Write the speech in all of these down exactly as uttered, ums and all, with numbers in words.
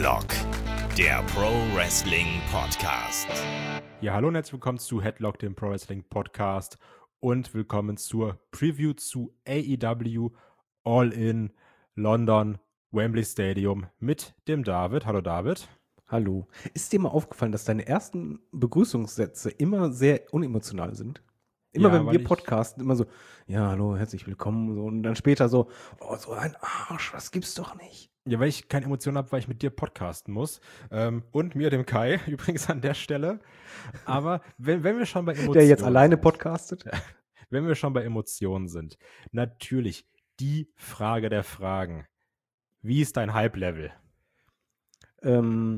Headlock, der Pro Wrestling Podcast. Ja, hallo und herzlich willkommen zu Headlock, dem Pro Wrestling Podcast und willkommen zur Preview zu A E W All in London, Wembley Stadium mit dem David. Hallo David. Hallo. Ist dir mal aufgefallen, dass deine ersten Begrüßungssätze immer sehr unemotional sind? Immer Ja, wenn weil wir podcasten, immer so, ja, hallo, herzlich willkommen, so, und dann später so, oh, so ein Arsch, das gibt's doch nicht. Ja, weil ich keine Emotionen habe, weil ich mit dir podcasten muss. Ähm, und mir, dem Kai, übrigens an der Stelle. Aber wenn, wenn wir schon bei Emotionen Der jetzt alleine sind, podcastet. wenn wir schon bei Emotionen sind, natürlich die Frage der Fragen. Wie ist dein Hype-Level? Ähm,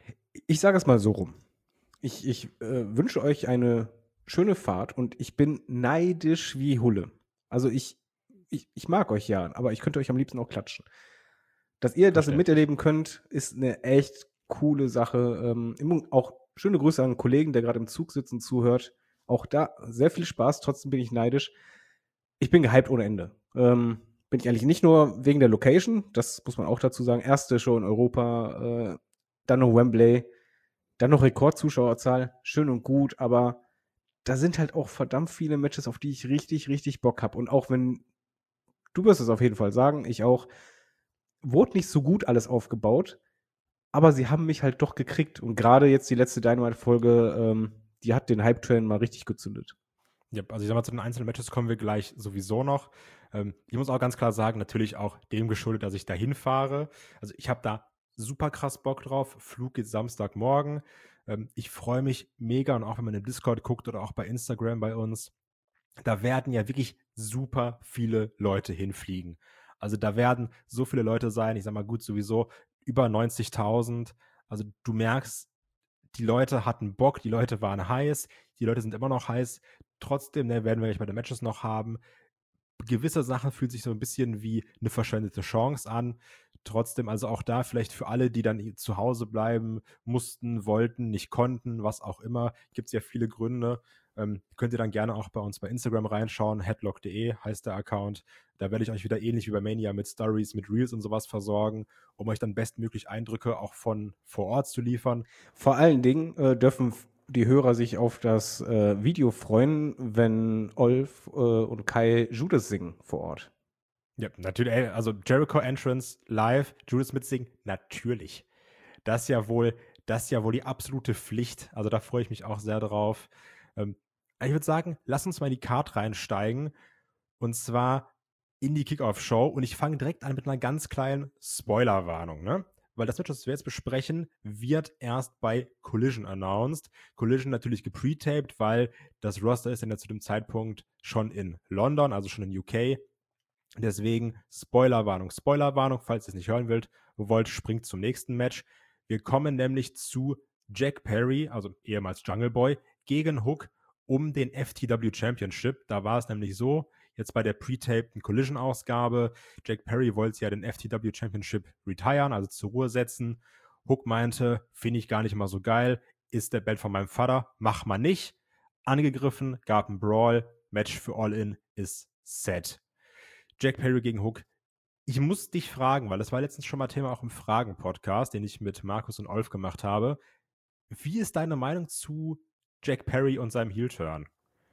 ich sage es mal so rum. Ich, ich äh, wünsche euch eine schöne Fahrt und ich bin neidisch wie Hulle. Also ich, ich, ich mag euch ja, aber ich könnte euch am liebsten auch klatschen. Dass ihr das Verständlich. miterleben könnt, ist eine echt coole Sache. Ähm, immer auch schöne Grüße an einen Kollegen, der gerade im Zug sitzt und zuhört. Auch da sehr viel Spaß, trotzdem bin ich neidisch. Ich bin gehypt ohne Ende. Ähm, bin ich ehrlich, nicht nur wegen der Location, das muss man auch dazu sagen. Erste Show in Europa, äh, dann noch Wembley, dann noch Rekordzuschauerzahl, schön und gut, aber da sind halt auch verdammt viele Matches, auf die ich richtig, richtig Bock habe. Und auch wenn, du wirst es auf jeden Fall sagen, ich auch, wurde nicht so gut alles aufgebaut, aber sie haben mich halt doch gekriegt. Und gerade jetzt die letzte Dynamite-Folge, ähm, die hat den Hype-Train mal richtig gezündet. Ja, also ich sag mal, zu den einzelnen Matches kommen wir gleich sowieso noch. Ähm, ich muss auch ganz klar sagen, natürlich auch dem geschuldet, dass ich da hinfahre. Also ich habe da super krass Bock drauf. Flug geht Samstagmorgen. Ähm, ich freue mich mega und auch wenn man im Discord guckt oder auch bei Instagram bei uns, da werden ja wirklich super viele Leute hinfliegen. Also da werden so viele Leute sein, ich sag mal gut, sowieso über neunzigtausend. Also du merkst, die Leute hatten Bock, die Leute waren heiß, die Leute sind immer noch heiß. Trotzdem, ne, werden wir gleich bei den Matches noch haben. Gewisse Sachen fühlt sich so ein bisschen wie eine verschwendete Chance an. Trotzdem, also auch da vielleicht für alle, die dann zu Hause bleiben mussten, wollten, nicht konnten, was auch immer, gibt es ja viele Gründe. Ähm, könnt ihr dann gerne auch bei uns bei Instagram reinschauen. headlock punkt de heißt der Account. Da werde ich euch wieder ähnlich wie bei Mania mit Stories, mit Reels und sowas versorgen, um euch dann bestmöglich Eindrücke auch von vor Ort zu liefern. Vor allen Dingen äh, dürfen die Hörer sich auf das äh, Video freuen, wenn Olf äh, und Kai Judas singen vor Ort. Ja, natürlich, ey, also Jericho Entrance live, Judas mitsingen, natürlich. Das ist ja wohl, das ist ja wohl die absolute Pflicht. Also da freue ich mich auch sehr drauf. Ähm, ich würde sagen, lass uns mal in die Card reinsteigen. Und zwar in die Kickoff-Show. Und ich fange direkt an mit einer ganz kleinen Spoilerwarnung, ne? Weil das Match, was wir jetzt besprechen, wird erst bei Collision announced. Collision natürlich gepretaped, weil das Roster ist dann ja zu dem Zeitpunkt schon in London, also schon in U K. Deswegen Spoilerwarnung, Spoilerwarnung, falls ihr es nicht hören wollt, wollt, springt zum nächsten Match. Wir kommen nämlich zu Jack Perry, also ehemals Jungle Boy, gegen Hook um den F T W Championship. Da war es nämlich so, jetzt bei der pre-tapten Collision-Ausgabe, Jack Perry wollte ja den F T W Championship retiren, also zur Ruhe setzen. Hook meinte, finde ich gar nicht mal so geil, ist der Belt von meinem Vater, mach mal nicht. Angegriffen, gab einen Brawl, Match für All In ist set. Jack Perry gegen Hook. Ich muss dich fragen, weil das war letztens schon mal Thema auch im Fragen-Podcast, den ich mit Markus und Olf gemacht habe. Wie ist deine Meinung zu Jack Perry und seinem Heel-Turn?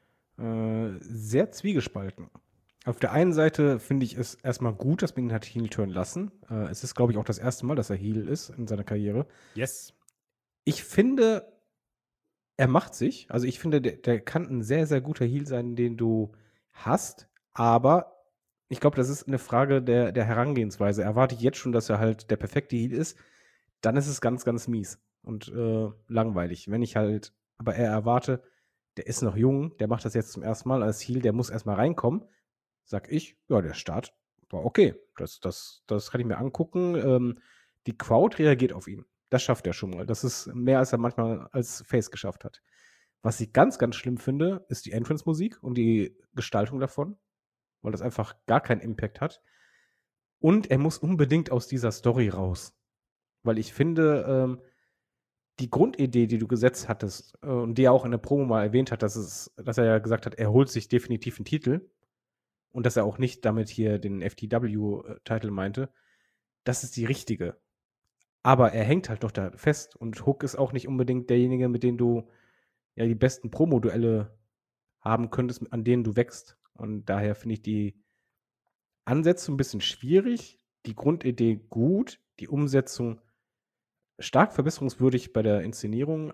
Äh, sehr zwiegespalten. Auf der einen Seite finde ich es erstmal gut, dass man ihn hat Heel-Turn lassen. Äh, es ist, glaube ich, auch das erste Mal, dass er Heel ist in seiner Karriere. Yes. Ich finde, er macht sich. Also ich finde, der, der kann ein sehr, sehr guter Heel sein, den du hast. Aber ich glaube, das ist eine Frage der, der Herangehensweise. Erwarte ich jetzt schon, dass er halt der perfekte Heel ist, dann ist es ganz, ganz mies und äh, langweilig. Wenn ich halt aber eher erwarte, der ist noch jung, der macht das jetzt zum ersten Mal als Heel, der muss erstmal reinkommen, sag ich, ja, der Start war okay. Das, das, das kann ich mir angucken. Ähm, die Crowd reagiert auf ihn. Das schafft er schon mal. Das ist mehr, als er manchmal als Face geschafft hat. Was ich ganz, ganz schlimm finde, ist die Entrance-Musik und die Gestaltung davon, weil das einfach gar keinen Impact hat. Und er muss unbedingt aus dieser Story raus. Weil ich finde, ähm, die Grundidee, die du gesetzt hattest äh, und die er auch in der Promo mal erwähnt hat, dass, es, dass er ja gesagt hat, er holt sich definitiv einen Titel und dass er auch nicht damit hier den F T W-Titel meinte, das ist die richtige. Aber er hängt halt noch da fest. Und Hook ist auch nicht unbedingt derjenige, mit dem du ja die besten Pro-Moduelle haben könntest, an denen du wächst. Und daher finde ich die Ansätze ein bisschen schwierig, die Grundidee gut, die Umsetzung stark verbesserungswürdig bei der Inszenierung,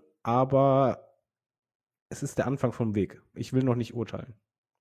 aber es ist der Anfang vom Weg. Ich will noch nicht urteilen.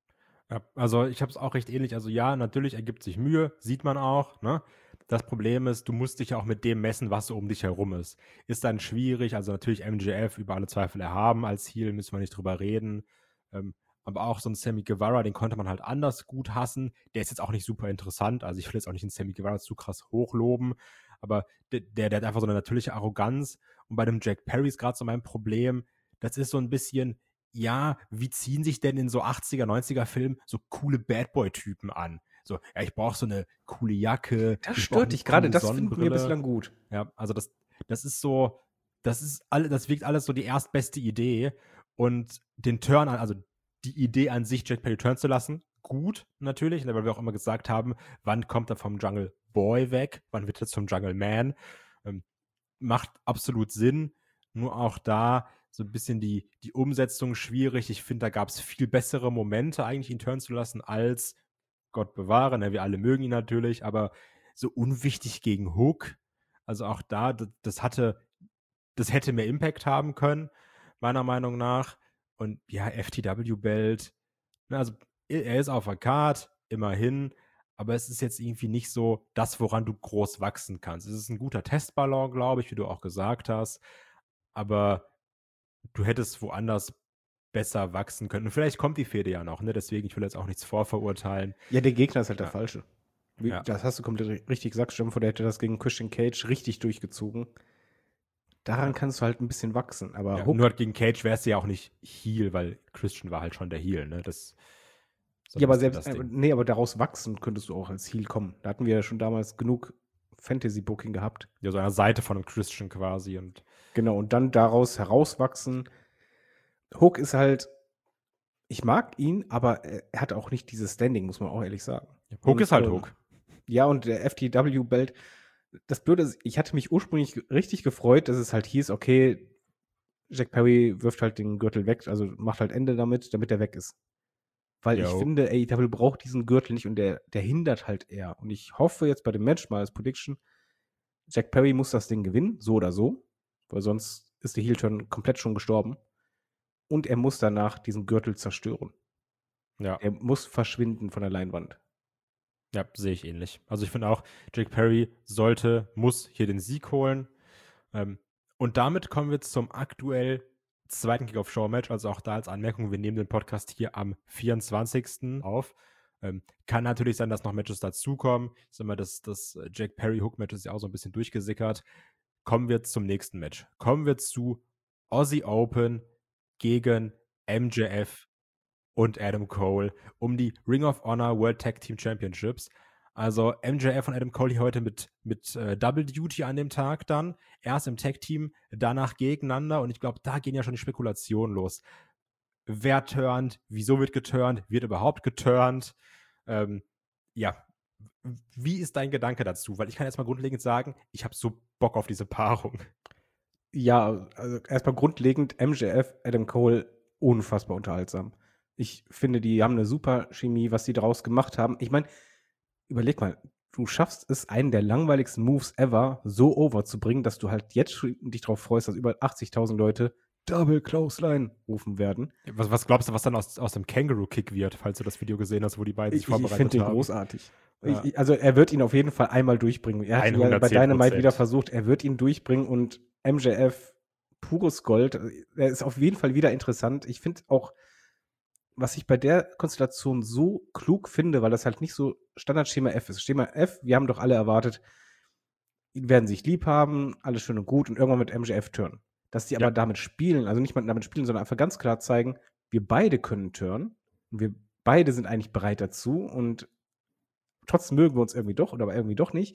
Ja, also ich habe es auch recht ähnlich. Also ja, natürlich ergibt sich Mühe, sieht man auch, ne? Das Problem ist, du musst dich ja auch mit dem messen, was so um dich herum ist. Ist dann schwierig, also natürlich M J F über alle Zweifel erhaben als Heel, müssen wir nicht drüber reden. Ähm, aber auch so ein Sammy Guevara, den konnte man halt anders gut hassen. Der ist jetzt auch nicht super interessant, also ich will jetzt auch nicht den Sammy Guevara zu krass hochloben, aber der, der, der hat einfach so eine natürliche Arroganz. Und bei dem Jack Perry ist gerade so mein Problem, das ist so ein bisschen, ja, wie ziehen sich denn in so achtziger, neunziger Filmen so coole Bad-Boy-Typen an? So, ja, ich brauche so eine coole Jacke. Das ich brauch stört eine dich gerade, coole das finden wir Sonnenbrille. bislang gut. Ja, also das, das ist so, das ist alle, das wirkt alles so die erstbeste Idee. Und den Turn an, also die Idee an sich, Jack Perry turnen zu lassen, gut natürlich, weil wir auch immer gesagt haben, wann kommt er vom Jungle Boy weg, wann wird er zum Jungle Man? Ähm, macht absolut Sinn, nur auch da so ein bisschen die, die Umsetzung schwierig. Ich finde, da gab es viel bessere Momente, eigentlich ihn turnen zu lassen, als Gott bewahre, ne, wir alle mögen ihn natürlich, aber so unwichtig gegen Hook, also auch da, das, das hatte, das hätte mehr Impact haben können, meiner Meinung nach. Und ja, F T W-Belt, ne, also er ist auf der Card, immerhin, aber es ist jetzt irgendwie nicht so das, woran du groß wachsen kannst. Es ist ein guter Testballon, glaube ich, wie du auch gesagt hast, aber du hättest woanders besser wachsen können. Und vielleicht kommt die Fehde ja noch, ne? Deswegen, ich will jetzt auch nichts vorverurteilen. Ja, der Gegner ist halt Ja. der falsche. Wie, Ja. Das hast du komplett richtig gesagt. Stell dir vor, der hätte das gegen Christian Cage richtig durchgezogen. Daran kannst du halt ein bisschen wachsen. Aber Ja, Hook, nur gegen Cage wärst du ja auch nicht Heel, weil Christian war halt schon der Heel, ne? Das, so ja, aber ist selbst, das äh, Ding. nee, aber daraus wachsen könntest du auch als Heel kommen. Da hatten wir ja schon damals genug Fantasy-Booking gehabt. Ja, so an der Seite von einem Christian quasi. Und Genau, und dann daraus herauswachsen. Hook ist halt, ich mag ihn, aber er er hat auch nicht dieses Standing, muss man auch ehrlich sagen. Hook Und, ist halt ähm, Hook. Ja, und der F T W-Belt, das Blöde ist, ich hatte mich ursprünglich ge- richtig gefreut, dass es halt hieß, okay, Jack Perry wirft halt den Gürtel weg, also macht halt Ende damit, damit er weg ist. Weil ich Jo. finde, A E W braucht diesen Gürtel nicht und der, der hindert halt eher. Und ich hoffe jetzt bei dem Match mal als Prediction, Jack Perry muss das Ding gewinnen, so oder so, weil sonst ist der Heel-Turn komplett schon gestorben. Und er muss danach diesen Gürtel zerstören. Ja. Er muss verschwinden von der Leinwand. Ja, sehe ich ähnlich. Also ich finde auch, Jake Perry sollte, muss hier den Sieg holen. Ähm, und damit kommen wir zum aktuell zweiten Kick-Off-Show-Match. Also auch da als Anmerkung, wir nehmen den Podcast hier am vierundzwanzigsten auf. Ähm, kann natürlich sein, dass noch Matches dazukommen. Ich sag mal, das, das Jake Perry-Hook-Match ist ja auch so ein bisschen durchgesickert. Kommen wir zum nächsten Match. Kommen wir zu Aussie Open gegen M J F und Adam Cole um die Ring of Honor World Tag Team Championships. Also M J F und Adam Cole hier heute mit, mit äh, Double Duty an dem Tag dann. Erst im Tag Team, danach gegeneinander. Und ich glaube, da gehen ja schon die Spekulationen los. Wer turnt? Wieso wird geturnt? Wird überhaupt geturnt? Ähm, ja, wie ist dein Gedanke dazu? Weil ich kann erstmal grundlegend sagen, ich habe so Bock auf diese Paarung. Ja, also erstmal grundlegend M J F, Adam Cole, unfassbar unterhaltsam. Ich finde, die haben eine super Chemie, was die daraus gemacht haben. Ich meine, überleg mal, du schaffst es, einen der langweiligsten Moves ever so over zu bringen, dass du halt jetzt schon dich darauf freust, dass über achtzigtausend Leute Double Clothesline rufen werden. Was, was glaubst du, was dann aus, aus dem Kangaroo-Kick wird, falls du das Video gesehen hast, wo die beiden sich Ich, ich vorbereitet finde den haben? großartig. Ja. Ich, ich, also er wird ihn auf jeden Fall einmal durchbringen. Er hat ja bei hundertzehn Prozent. Dynamite wieder versucht, er wird ihn durchbringen und M J F, pures Gold. Er ist auf jeden Fall wieder interessant. Ich finde auch, was ich bei der Konstellation so klug finde, weil das halt nicht so Standard-Schema F ist. Schema F, wir haben doch alle erwartet, die werden sich lieb haben, alles schön und gut und irgendwann mit M J F turnen. Dass die Ja. aber damit spielen, also nicht mal damit spielen, sondern einfach ganz klar zeigen, wir beide können turnen und wir beide sind eigentlich bereit dazu und trotzdem mögen wir uns irgendwie doch oder aber irgendwie doch nicht.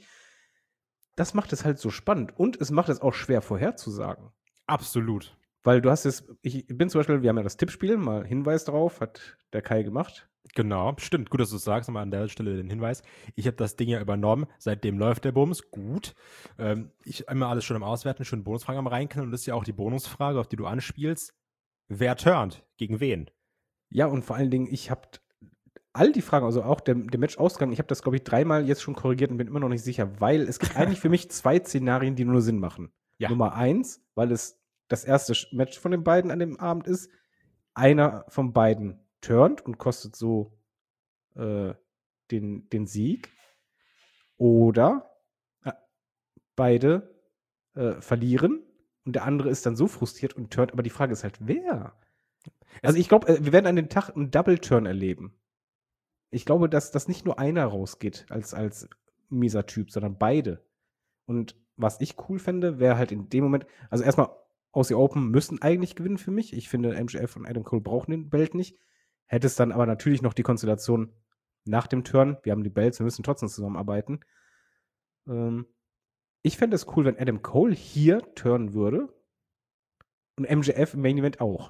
Das macht es halt so spannend und es macht es auch schwer vorherzusagen. Absolut. Weil du hast es, ich bin zum Beispiel, wir haben ja das Tippspiel, mal Hinweis drauf, hat der Kai gemacht. Genau, stimmt. Gut, dass du es sagst. Nochmal an der Stelle den Hinweis. Ich habe das Ding ja übernommen. Seitdem läuft der Bums. Gut. Ähm, ich immer alles schon im Auswerten, schon Bonusfragen am reinknallen. Und das ist ja auch die Bonusfrage, auf die du anspielst. Wer turnt? Gegen wen? Ja, und vor allen Dingen, ich habe all die Fragen, also auch der, der Match-Ausgang, ich habe das, glaube ich, dreimal jetzt schon korrigiert und bin immer noch nicht sicher, weil es gibt eigentlich für mich zwei Szenarien, die nur Sinn machen. Ja. Nummer eins, weil es das erste Match von den beiden an dem Abend ist. Einer von beiden turnt und kostet so äh, den, den Sieg. Oder äh, beide äh, verlieren und der andere ist dann so frustriert und turnt. Aber die Frage ist halt, wer? Also ich glaube, wir werden an dem Tag einen Double-Turn erleben. Ich glaube, dass das nicht nur einer rausgeht als, als mieser Typ, sondern beide. Und was ich cool fände, wäre halt in dem Moment, also erstmal Aussie Open müssen eigentlich gewinnen für mich. Ich finde, M J F und Adam Cole brauchen den Belt nicht. Hätte es dann aber natürlich noch die Konstellation nach dem Turn, wir haben die Belts, wir müssen trotzdem zusammenarbeiten. Ähm, ich fände es cool, wenn Adam Cole hier turnen würde und M J F im Main Event auch.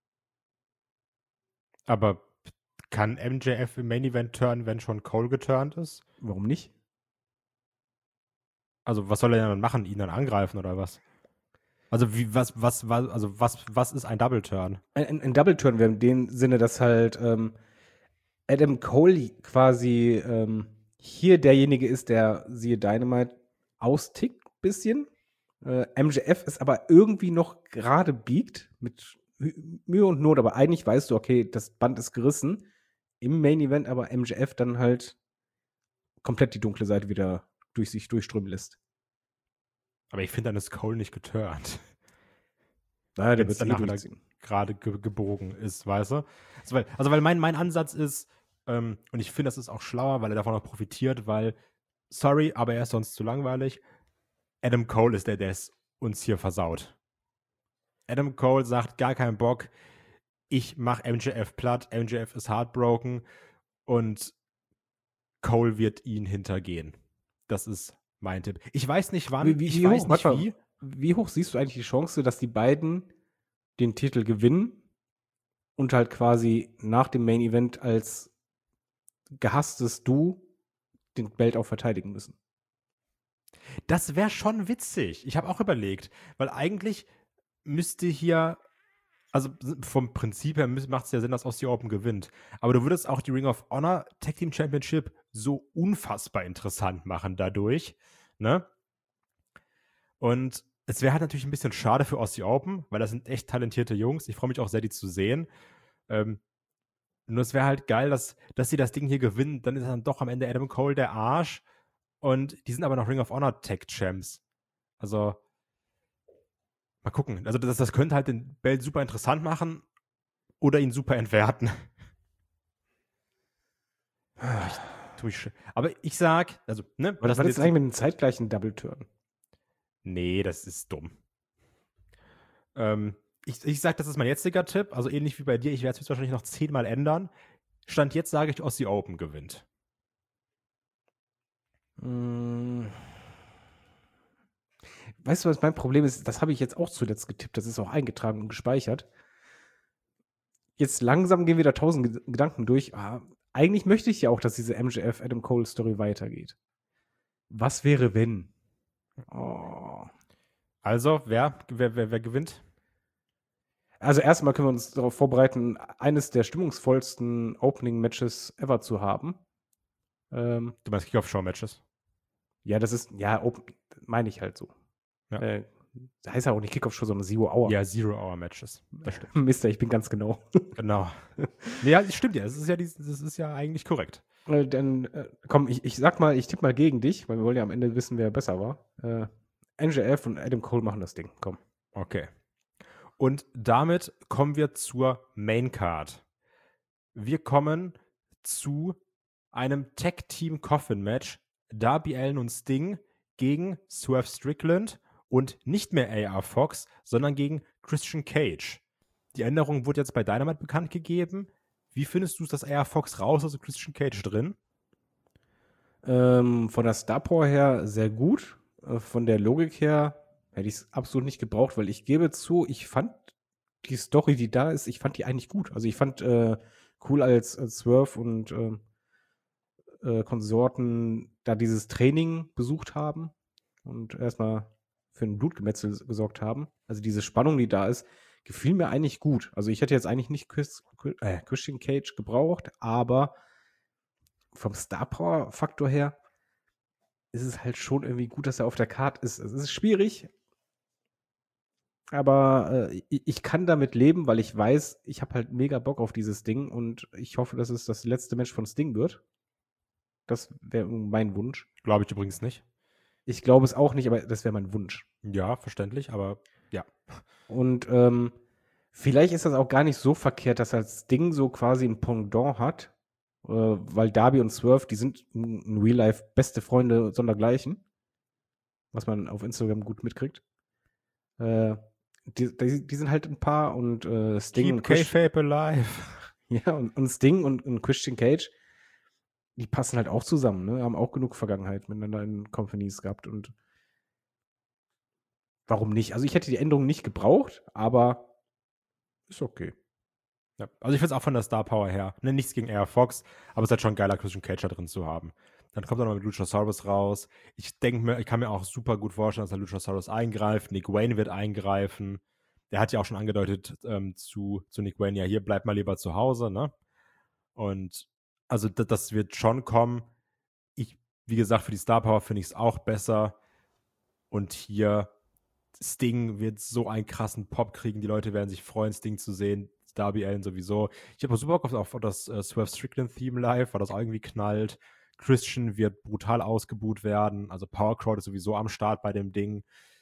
Aber kann M J F im Main Event turnen, wenn schon Cole geturnt ist? Warum nicht? Also, was soll er dann machen? Ihn dann angreifen oder was? Also, wie, was, was, was, also, was, was ist ein Double Turn? Ein, ein, ein Double Turn wäre in dem Sinne, dass halt ähm, Adam Cole quasi ähm, hier derjenige ist, der, siehe Dynamite, austickt ein bisschen. Äh, M J F ist aber irgendwie noch gerade biegt, mit Mühe und Not, aber eigentlich weißt du, okay, das Band ist gerissen. Im Main Event aber M J F dann halt komplett die dunkle Seite wieder durch sich durchströmen lässt. Aber ich finde, dann ist Cole nicht geturnt. Naja, der Wenn's wird danach eh wieder durchziehen. gerade ge gebogen ist, weißt du? Also, weil, also, weil mein, mein Ansatz ist, ähm, und ich finde, das ist auch schlauer, weil er davon auch profitiert, weil, sorry, aber er ist sonst zu langweilig. Adam Cole ist der, der es uns hier versaut. Adam Cole sagt, gar keinen Bock, ich mach M J F platt, M J F ist heartbroken und Cole wird ihn hintergehen. Das ist mein Tipp. Ich weiß nicht wann, Wie, wie, ich wie weiß hoch, nicht warte mal, wie. wie hoch siehst du eigentlich die Chance, dass die beiden den Titel gewinnen und halt quasi nach dem Main Event als gehasstes Du den Belt auch verteidigen müssen? Das wäre schon witzig. Ich habe auch überlegt, weil eigentlich müsste hier, also vom Prinzip her macht es ja Sinn, dass Aussie Open gewinnt. Aber du würdest auch die Ring of Honor Tag Team Championship so unfassbar interessant machen dadurch, ne? Und es wäre halt natürlich ein bisschen schade für Aussie Open, weil das sind echt talentierte Jungs. Ich freue mich auch sehr, die zu sehen. Ähm, nur es wäre halt geil, dass, dass sie das Ding hier gewinnen. Dann ist dann doch am Ende Adam Cole der Arsch. Und die sind aber noch Ring of Honor Tag Champs. Also, mal gucken. Also, das, das könnte halt den Belt super interessant machen oder ihn super entwerten. ich, tu ich, aber ich sag, also, ne? Aber das war jetzt eigentlich mit einem zeitgleichen Double-Turn. Nee, das ist dumm. Ähm, ich, ich sag, das ist mein jetziger Tipp. Also, ähnlich wie bei dir. Ich werde es wahrscheinlich noch zehnmal ändern. Stand jetzt sage ich, Aussie Open gewinnt. Hm. Weißt du, was mein Problem ist? Das habe ich jetzt auch zuletzt getippt. Das ist auch eingetragen und gespeichert. Jetzt langsam gehen wieder tausend Gedanken durch. Ah, eigentlich möchte ich ja auch, dass diese M J F Adam Cole Story weitergeht. Was wäre, wenn? Oh. Also, wer, wer, wer, wer gewinnt? Also erstmal können wir uns darauf vorbereiten, eines der stimmungsvollsten Opening-Matches ever zu haben. Ähm, du meinst Kickoff-Show-Matches? Ja, das ist, ja, meine ich halt so. Ja. Äh, das heißt ja auch nicht Kickoff-Show, sondern Zero-Hour. Ja, Zero-Hour-Matches. Das stimmt. Mister, ich bin ganz genau. Genau. Nee, ja, das stimmt ja. Das ist ja, das ist ja eigentlich korrekt. Äh, dann, äh, komm, ich, ich sag mal, ich tippe mal gegen dich, weil wir wollen ja am Ende wissen, wer besser war. Äh, M J F und Adam Cole machen das Ding. Komm. Okay. Und damit kommen wir zur Main Card. Wir kommen zu einem Tag-Team-Coffin-Match. Darby Allin und Sting gegen Swerve Strickland und nicht mehr A R Fox, sondern gegen Christian Cage. Die Änderung wurde jetzt bei Dynamite bekannt gegeben. Wie findest du es, dass A R Fox raus ist und Christian Cage drin? Ähm, von der Star Power her sehr gut. Äh, von der Logik her hätte ich es absolut nicht gebraucht, weil ich gebe zu, ich fand die Story, die da ist, ich fand die eigentlich gut. Also ich fand äh, cool, als, als Swerve und ähm, äh, Konsorten da dieses Training besucht haben und erstmal für ein Blutgemetzel gesorgt haben. Also diese Spannung, die da ist, gefiel mir eigentlich gut. Also ich hätte jetzt eigentlich nicht Chris, äh, Christian Cage gebraucht, aber vom Star Power Faktor her ist es halt schon irgendwie gut, dass er auf der Karte ist. Es ist schwierig, aber äh, ich, ich kann damit leben, weil ich weiß, ich habe halt mega Bock auf dieses Ding und ich hoffe, dass es das letzte Match von Sting wird. Das wäre mein Wunsch. Glaube ich übrigens nicht. Ich glaube es auch nicht, aber das wäre mein Wunsch. Ja, verständlich, aber ja. Und ähm, vielleicht ist das auch gar nicht so verkehrt, dass das Ding so quasi ein Pendant hat, äh, weil Darby und Swerve, die sind in Real Life beste Freunde sondergleichen, was man auf Instagram gut mitkriegt. Äh, die, die, die sind halt ein Paar und äh, Sting Keep und Chris- K-Fape alive. ja, und, und Sting und, und Christian Cage, die passen halt auch zusammen, ne? Haben auch genug Vergangenheit miteinander in Companies gehabt und warum nicht? Also ich hätte die Änderung nicht gebraucht, aber ist okay. Ja. Also ich finde es auch von der Star Power her. Ne, nichts gegen Air Fox, aber es ist halt schon geiler, Christian Cage da drin zu haben. Dann kommt er noch mit Luchasaurus raus. Ich denke mir, ich kann mir auch super gut vorstellen, dass der Luchasaurus eingreift. Nick Wayne wird eingreifen. Der hat ja auch schon angedeutet ähm, zu, zu Nick Wayne, ja, hier bleib mal lieber zu Hause, ne? Und also das, das wird schon kommen. Ich, wie gesagt, für die Star Power finde ich es auch besser. Und hier Sting wird so einen krassen Pop kriegen. Die Leute werden sich freuen, Sting zu sehen. Darby Allin sowieso. Ich habe super Bock auf, auf das äh, Swerve Strickland-Theme live, weil das auch irgendwie knallt. Christian wird brutal ausgebuht werden. Also Power Crowd ist sowieso am Start bei dem Ding.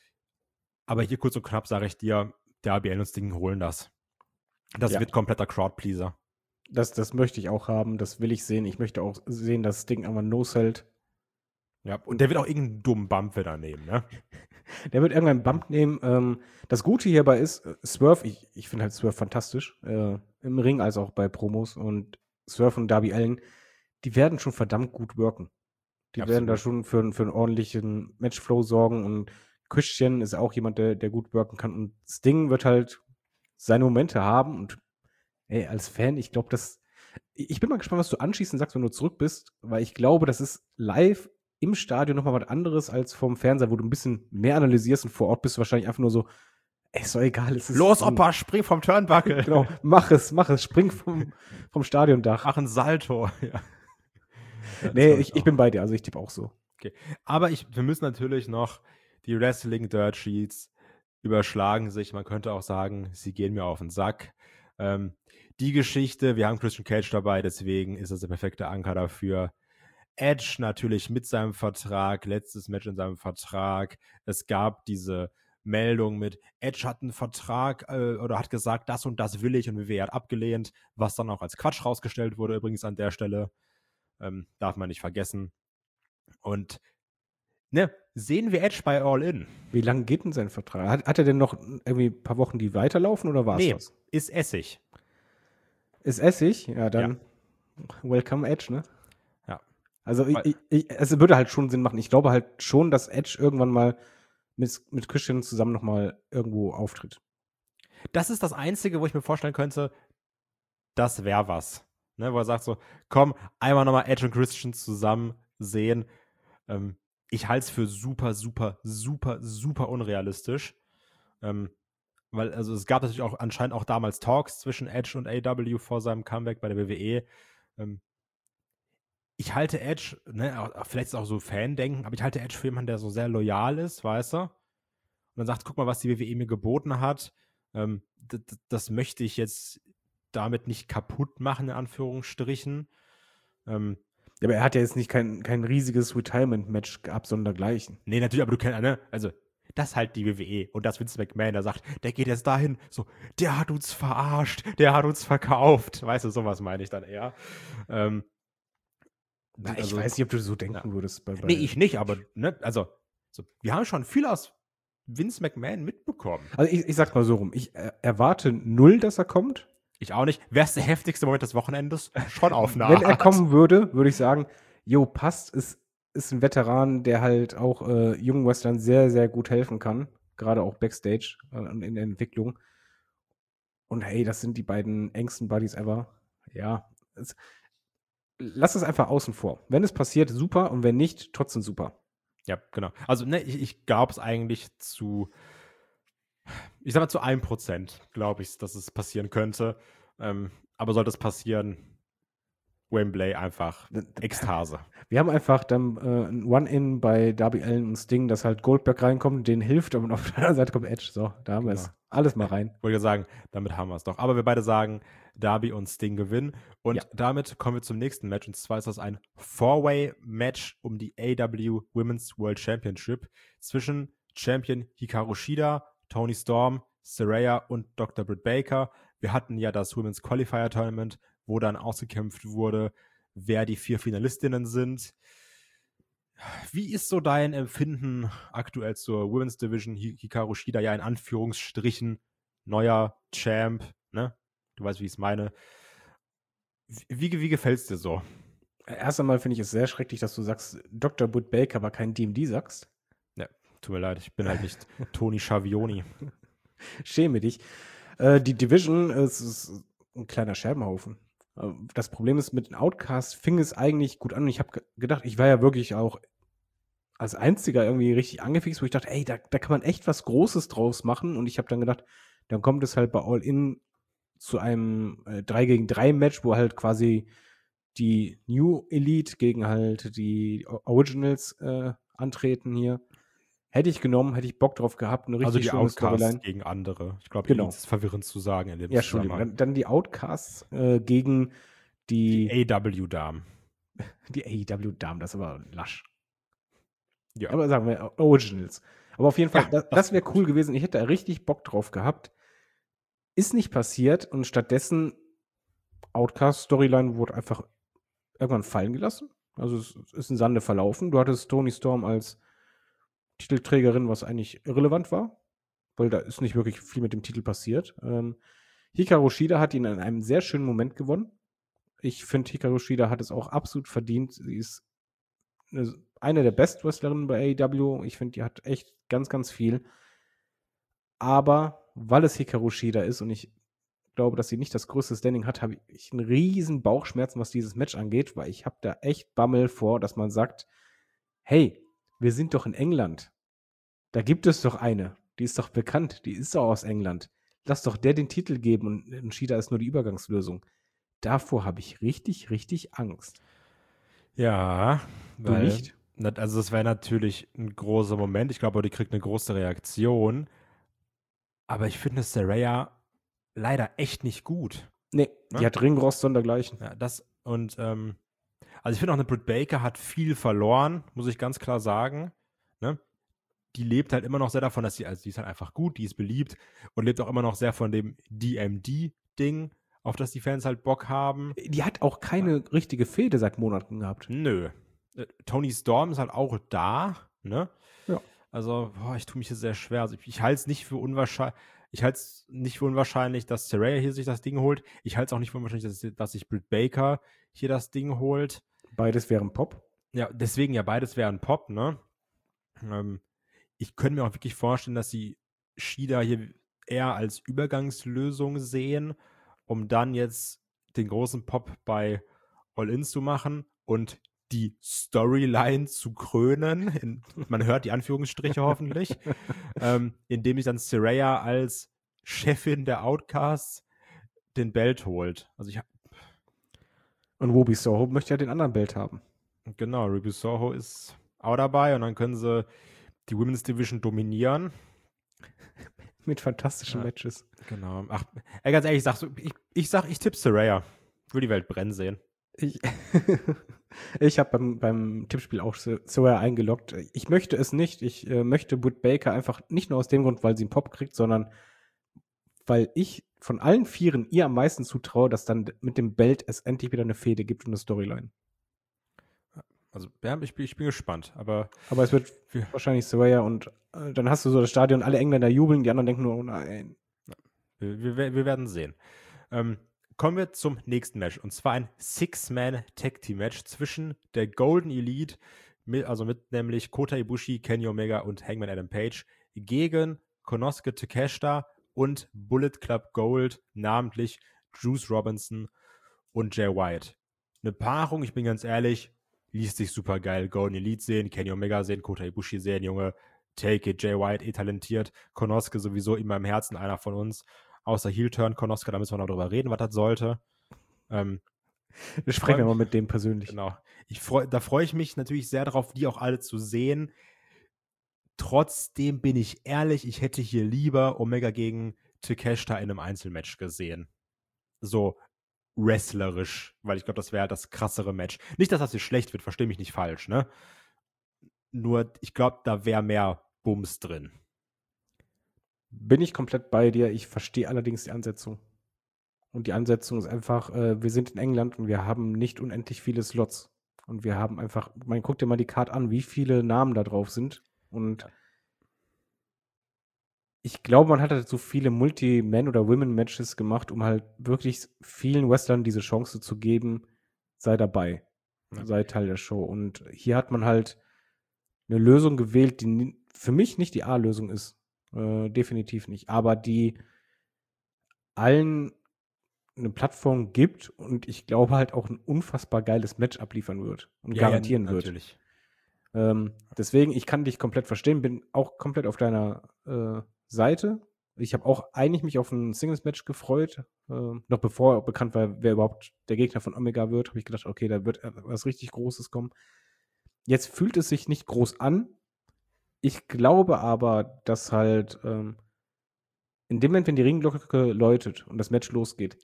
Aber hier kurz und knapp sage ich dir, Darby Allin und Sting holen das. Das Ja. wird kompletter Crowd-Pleaser. Das, das möchte ich auch haben, das will ich sehen. Ich möchte auch sehen, dass Sting einmal no-sellt. Ja, und der wird auch irgendeinen dummen Bump wieder nehmen, ne? Der wird irgendwann einen Bump nehmen. Ähm, das Gute hierbei ist, äh, Swerve, ich, ich finde halt Swerve fantastisch, äh, im Ring als auch bei Promos. Und Swerve und Darby Allin, die werden schon verdammt gut worken. Die Absolut. werden da schon für, für einen ordentlichen Matchflow sorgen. Und Christian ist auch jemand, der, der gut worken kann. Und Sting wird halt seine Momente haben. Und ey, als Fan, ich glaube, das. Ich bin mal gespannt, was du anschließend sagst, wenn du zurück bist, weil ich glaube, das ist live im Stadion nochmal was anderes als vom Fernseher, wo du ein bisschen mehr analysierst und vor Ort bist du wahrscheinlich einfach nur so, ey, ist doch egal. Es ist Los, so ein- Opa, spring vom Turnbuckle. Genau, mach es, mach es, spring vom, vom Stadiondach. Mach ein Salto. Ja. Ja, Nee, das ich, glaub ich bin bei dir, also ich tippe auch so. Aber ich, wir müssen natürlich noch die Wrestling-Dirt Sheets überschlagen sich. Man könnte auch sagen, sie gehen mir auf den Sack. Ähm, die Geschichte, wir haben Christian Cage dabei, deswegen ist das der perfekte Anker dafür. Edge natürlich mit seinem Vertrag, letztes Match in seinem Vertrag. Es gab diese Meldung mit, Edge hat einen Vertrag äh, oder hat gesagt, das und das will ich und W W E hat abgelehnt, was dann auch als Quatsch rausgestellt wurde übrigens an der Stelle. Ähm, darf man nicht vergessen. Und ne, sehen wir Edge bei All In? Wie lange geht denn sein Vertrag? Hat, hat er denn noch irgendwie ein paar Wochen, die weiterlaufen oder war es Nee, das? ist Essig. Ist Essig? Ja, dann welcome Edge, ne? Ja. Also ich, Weil- ich, ich, es würde halt schon Sinn machen. Ich glaube halt schon, dass Edge irgendwann mal mit, mit Christian zusammen nochmal irgendwo auftritt. Das ist das Einzige, wo ich mir vorstellen könnte, das wäre was. Ne, wo er sagt so, komm, einmal nochmal Edge und Christian zusammen sehen. Ähm, ich halte es für super, super, super, super unrealistisch. Ähm, weil, also es gab natürlich auch anscheinend auch damals Talks zwischen Edge und A E W vor seinem Comeback bei der W W E. Ähm, ich halte Edge, ne, auch- vielleicht ist es auch so Fan-Denken, aber ich halte Edge für jemanden, der so sehr loyal ist, weißt du? Und dann sagt, guck mal, was die W W E mir geboten hat. Ähm, d- d- das möchte ich jetzt damit nicht kaputt machen, in Anführungsstrichen. Ähm, Ja, aber er hat ja jetzt nicht kein, kein riesiges Retirement-Match gehabt, sondergleichen. nee, natürlich, aber du kennst, ne, also, das ist halt die W W E und das Vince McMahon, der sagt, der geht jetzt dahin, so, der hat uns verarscht, der hat uns verkauft. Weißt du, sowas meine ich dann eher. Ähm, Na, ich also- weiß nicht, ob du so denken würdest. Bei, bei Nee, ich nicht, aber, ne, also, so, wir haben schon viel aus Vince McMahon mitbekommen. Also ich, ich sag's mal so rum. Ich äh, erwarte null, dass er kommt. Ich auch nicht. Wäre es der heftigste Moment des Wochenendes? Schon auf eine Wenn er Art. kommen würde, würde ich sagen, jo, passt, ist, ist ein Veteran, der halt auch äh, jungen Wrestlern sehr, sehr gut helfen kann. Gerade auch Backstage äh, und in der Entwicklung. Und hey, das sind die beiden engsten Buddies ever. Ja, es, lass es einfach außen vor. Wenn es passiert, super. Und wenn nicht, trotzdem super. Ja, genau. Also, ne, ich, ich glaube es eigentlich zu, ich sag mal zu einem Prozent, glaube ich, dass es passieren könnte. Ähm, aber sollte es passieren, Wembley einfach Ekstase. Wir haben einfach dann äh, ein One-In bei Darby Allin und Sting, dass halt Goldberg reinkommt, denen hilft, und auf der anderen Seite kommt Edge. So, da haben wir es. Genau. Alles mal rein. Wollte ich sagen, damit haben wir es doch. Aber wir beide sagen, Darby und Sting gewinnen. Und Ja. damit kommen wir zum nächsten Match. Und zwar ist das ein Four-Way-Match um die A E W Women's World Championship zwischen Champion Hikaru Shida, Toni Storm, Saraya und Doktor Britt Baker. Wir hatten ja das Women's Qualifier Tournament, wo dann ausgekämpft wurde, wer die vier Finalistinnen sind. Wie ist so dein Empfinden aktuell zur Women's Division? Hikaru Shida ja in Anführungsstrichen neuer Champ, ne? Du weißt, wie ich es meine. Wie, wie gefällt es dir so? Erst einmal finde ich es sehr schrecklich, dass du sagst, Doktor Britt Baker, aber kein D M D sagst. Ja, tut mir leid, ich bin halt nicht Tony Schiavone. Schäme dich. Äh, die Division ist, ist ein kleiner Scherbenhaufen. Das Problem ist, mit den Outcasts fing es eigentlich gut an. Und ich habe ge- gedacht, ich war ja wirklich auch als Einziger irgendwie richtig angefixt, wo ich dachte, ey, da, da kann man echt was Großes draus machen. Und ich habe dann gedacht, dann kommt es halt bei All In zu einem äh, drei gegen drei Match, wo halt quasi die New Elite gegen halt die O- Originals äh, antreten hier. Hätte ich genommen, hätte ich Bock drauf gehabt, eine richtig Also die schöne Outcasts Storyline. gegen andere. Ich glaube, Genau. Elite ist verwirrend zu sagen in dem Ja, Entschuldigung. Zusammenhang. Dann, dann die Outcasts äh, gegen die, Die A E W-Damen. die A E W-Damen, das ist aber lasch. Ja. Aber sagen wir Originals. Aber auf jeden Fall, Ja, das, das das wäre ist cool gut. gewesen. Ich hätte da richtig Bock drauf gehabt. Ist nicht passiert und stattdessen Outcast-Storyline wurde einfach irgendwann fallen gelassen. Also es ist in Sande verlaufen. Du hattest Toni Storm als Titelträgerin, was eigentlich irrelevant war, weil da ist nicht wirklich viel mit dem Titel passiert. Ähm, Hikaru Shida hat ihn in einem sehr schönen Moment gewonnen. Ich finde, Hikaru Shida hat es auch absolut verdient. Sie ist eine, eine der Best-Wrestlerinnen bei A E W. Ich finde, die hat echt ganz, ganz viel. Aber weil es Hikaru Shida ist und ich glaube, dass sie nicht das größte Standing hat, habe ich einen riesen Bauchschmerzen, was dieses Match angeht, weil ich habe da echt Bammel vor, dass man sagt, hey, wir sind doch in England. Da gibt es doch eine. Die ist doch bekannt. Die ist doch aus England. Lass doch der den Titel geben und, und Shida ist nur die Übergangslösung. Davor habe ich richtig, richtig Angst. Ja, Du weil, nicht? na, also das wäre natürlich ein großer Moment. Ich glaube, die kriegt eine große Reaktion. Aber ich finde Saraya leider echt nicht gut. Nee, die Ne? hat Ringrost sondergleichen. Ja, das und ähm, also ich finde auch eine Britt Baker hat viel verloren, muss ich ganz klar sagen. Ne? Die lebt halt immer noch sehr davon, dass sie, also die ist halt einfach gut, die ist beliebt und lebt auch immer noch sehr von dem D M D-Ding, auf das die Fans halt Bock haben. Die hat auch keine richtige Fehde seit Monaten gehabt. Nö. Äh, Toni Storm ist halt auch da, ne? Ja. Also, boah, ich tue mich hier sehr schwer. Also ich, ich halte es nicht für unwahrscheinlich. Ich halte es nicht für unwahrscheinlich, dass Saraya hier sich das Ding holt. Ich halte es auch nicht für unwahrscheinlich, dass, dass sich Britt Baker hier das Ding holt. Beides wären Pop. Ja, deswegen ja, beides wären Pop, ne? Ähm, ich könnte mir auch wirklich vorstellen, dass sie Shida hier eher als Übergangslösung sehen, um dann jetzt den großen Pop bei All-In zu machen und die Storyline zu krönen. In, man hört die Anführungsstriche hoffentlich. ähm, indem sich dann Saraya als Chefin der Outcasts den Belt holt. Also ich Und Ruby Soho möchte ja den anderen Belt haben. Genau, Ruby Soho ist auch dabei und dann können sie die Women's Division dominieren. Mit fantastischen Ja. Matches. Genau. Ach, ey, ganz ehrlich, ich sag, so, ich, ich sag, ich tippe Saraya. Ich will die Welt brennen sehen. Ich, ich habe beim, beim Tippspiel auch Saraya eingeloggt. Ich möchte es nicht. Ich äh, möchte Britt Baker einfach nicht nur aus dem Grund, weil sie einen Pop kriegt, sondern weil ich von allen Vieren ihr am meisten zutraue, dass dann mit dem Belt es endlich wieder eine Fehde gibt und eine Storyline. Also, ja, ich, bin, ich bin gespannt. Aber Aber es wird wir, wahrscheinlich Saraya und äh, dann hast du so das Stadion, alle Engländer jubeln, die anderen denken nur, oh nein. wir, wir, wir werden sehen. Ähm, kommen wir zum nächsten Match. Und zwar ein Six-Man-Tag-Team-Match zwischen der Golden Elite, mit, also mit nämlich Kota Ibushi, Kenny Omega und Hangman Adam Page, gegen Konosuke Takeshita und Bullet Club Gold, namentlich Juice Robinson und Jay White. Eine Paarung, ich bin ganz ehrlich, liest sich super geil. Golden Elite sehen, Kenny Omega sehen, Kota Ibushi sehen, Junge, take it, Jay White, eh talentiert. Konosuke sowieso immer im Herzen, einer von uns. Außer Heel-Turn, Konosuke, da müssen wir noch drüber reden, was das sollte. Ähm, wir sprechen wir mal mit dem persönlich. Genau. Ich freu, da freue ich mich natürlich sehr darauf, die auch alle zu sehen. Trotzdem bin ich ehrlich, ich hätte hier lieber Omega gegen Takeshita in einem Einzelmatch gesehen. So wrestlerisch, weil ich glaube, das wäre das krassere Match. Nicht, dass das hier schlecht wird, verstehe mich nicht falsch, ne? Nur, ich glaube, da wäre mehr Bums drin. Bin ich komplett bei dir. Ich verstehe allerdings die Ansetzung. Und die Ansetzung ist einfach, äh, wir sind in England und wir haben nicht unendlich viele Slots. Und wir haben einfach, man guckt dir mal die Karte an, wie viele Namen da drauf sind. Und ich glaube, man hat halt so viele Multi-Man- oder Women-Matches gemacht, um halt wirklich vielen Wrestlern diese Chance zu geben, sei dabei, ja. sei Teil der Show. Und hier hat man halt eine Lösung gewählt, die für mich nicht die A-Lösung ist. Äh, definitiv nicht. Aber die allen eine Plattform gibt und ich glaube halt auch ein unfassbar geiles Match abliefern wird und ja, garantieren ja, wird. Ähm, deswegen, ich kann dich komplett verstehen, bin auch komplett auf deiner äh, Seite. Ich habe auch eigentlich mich auf ein Singles-Match gefreut. Äh, noch bevor bekannt war, wer überhaupt der Gegner von Omega wird, habe ich gedacht, okay, da wird was richtig Großes kommen. Jetzt fühlt es sich nicht groß an. Ich glaube aber, dass halt ähm, in dem Moment, wenn die Ringglocke läutet und das Match losgeht,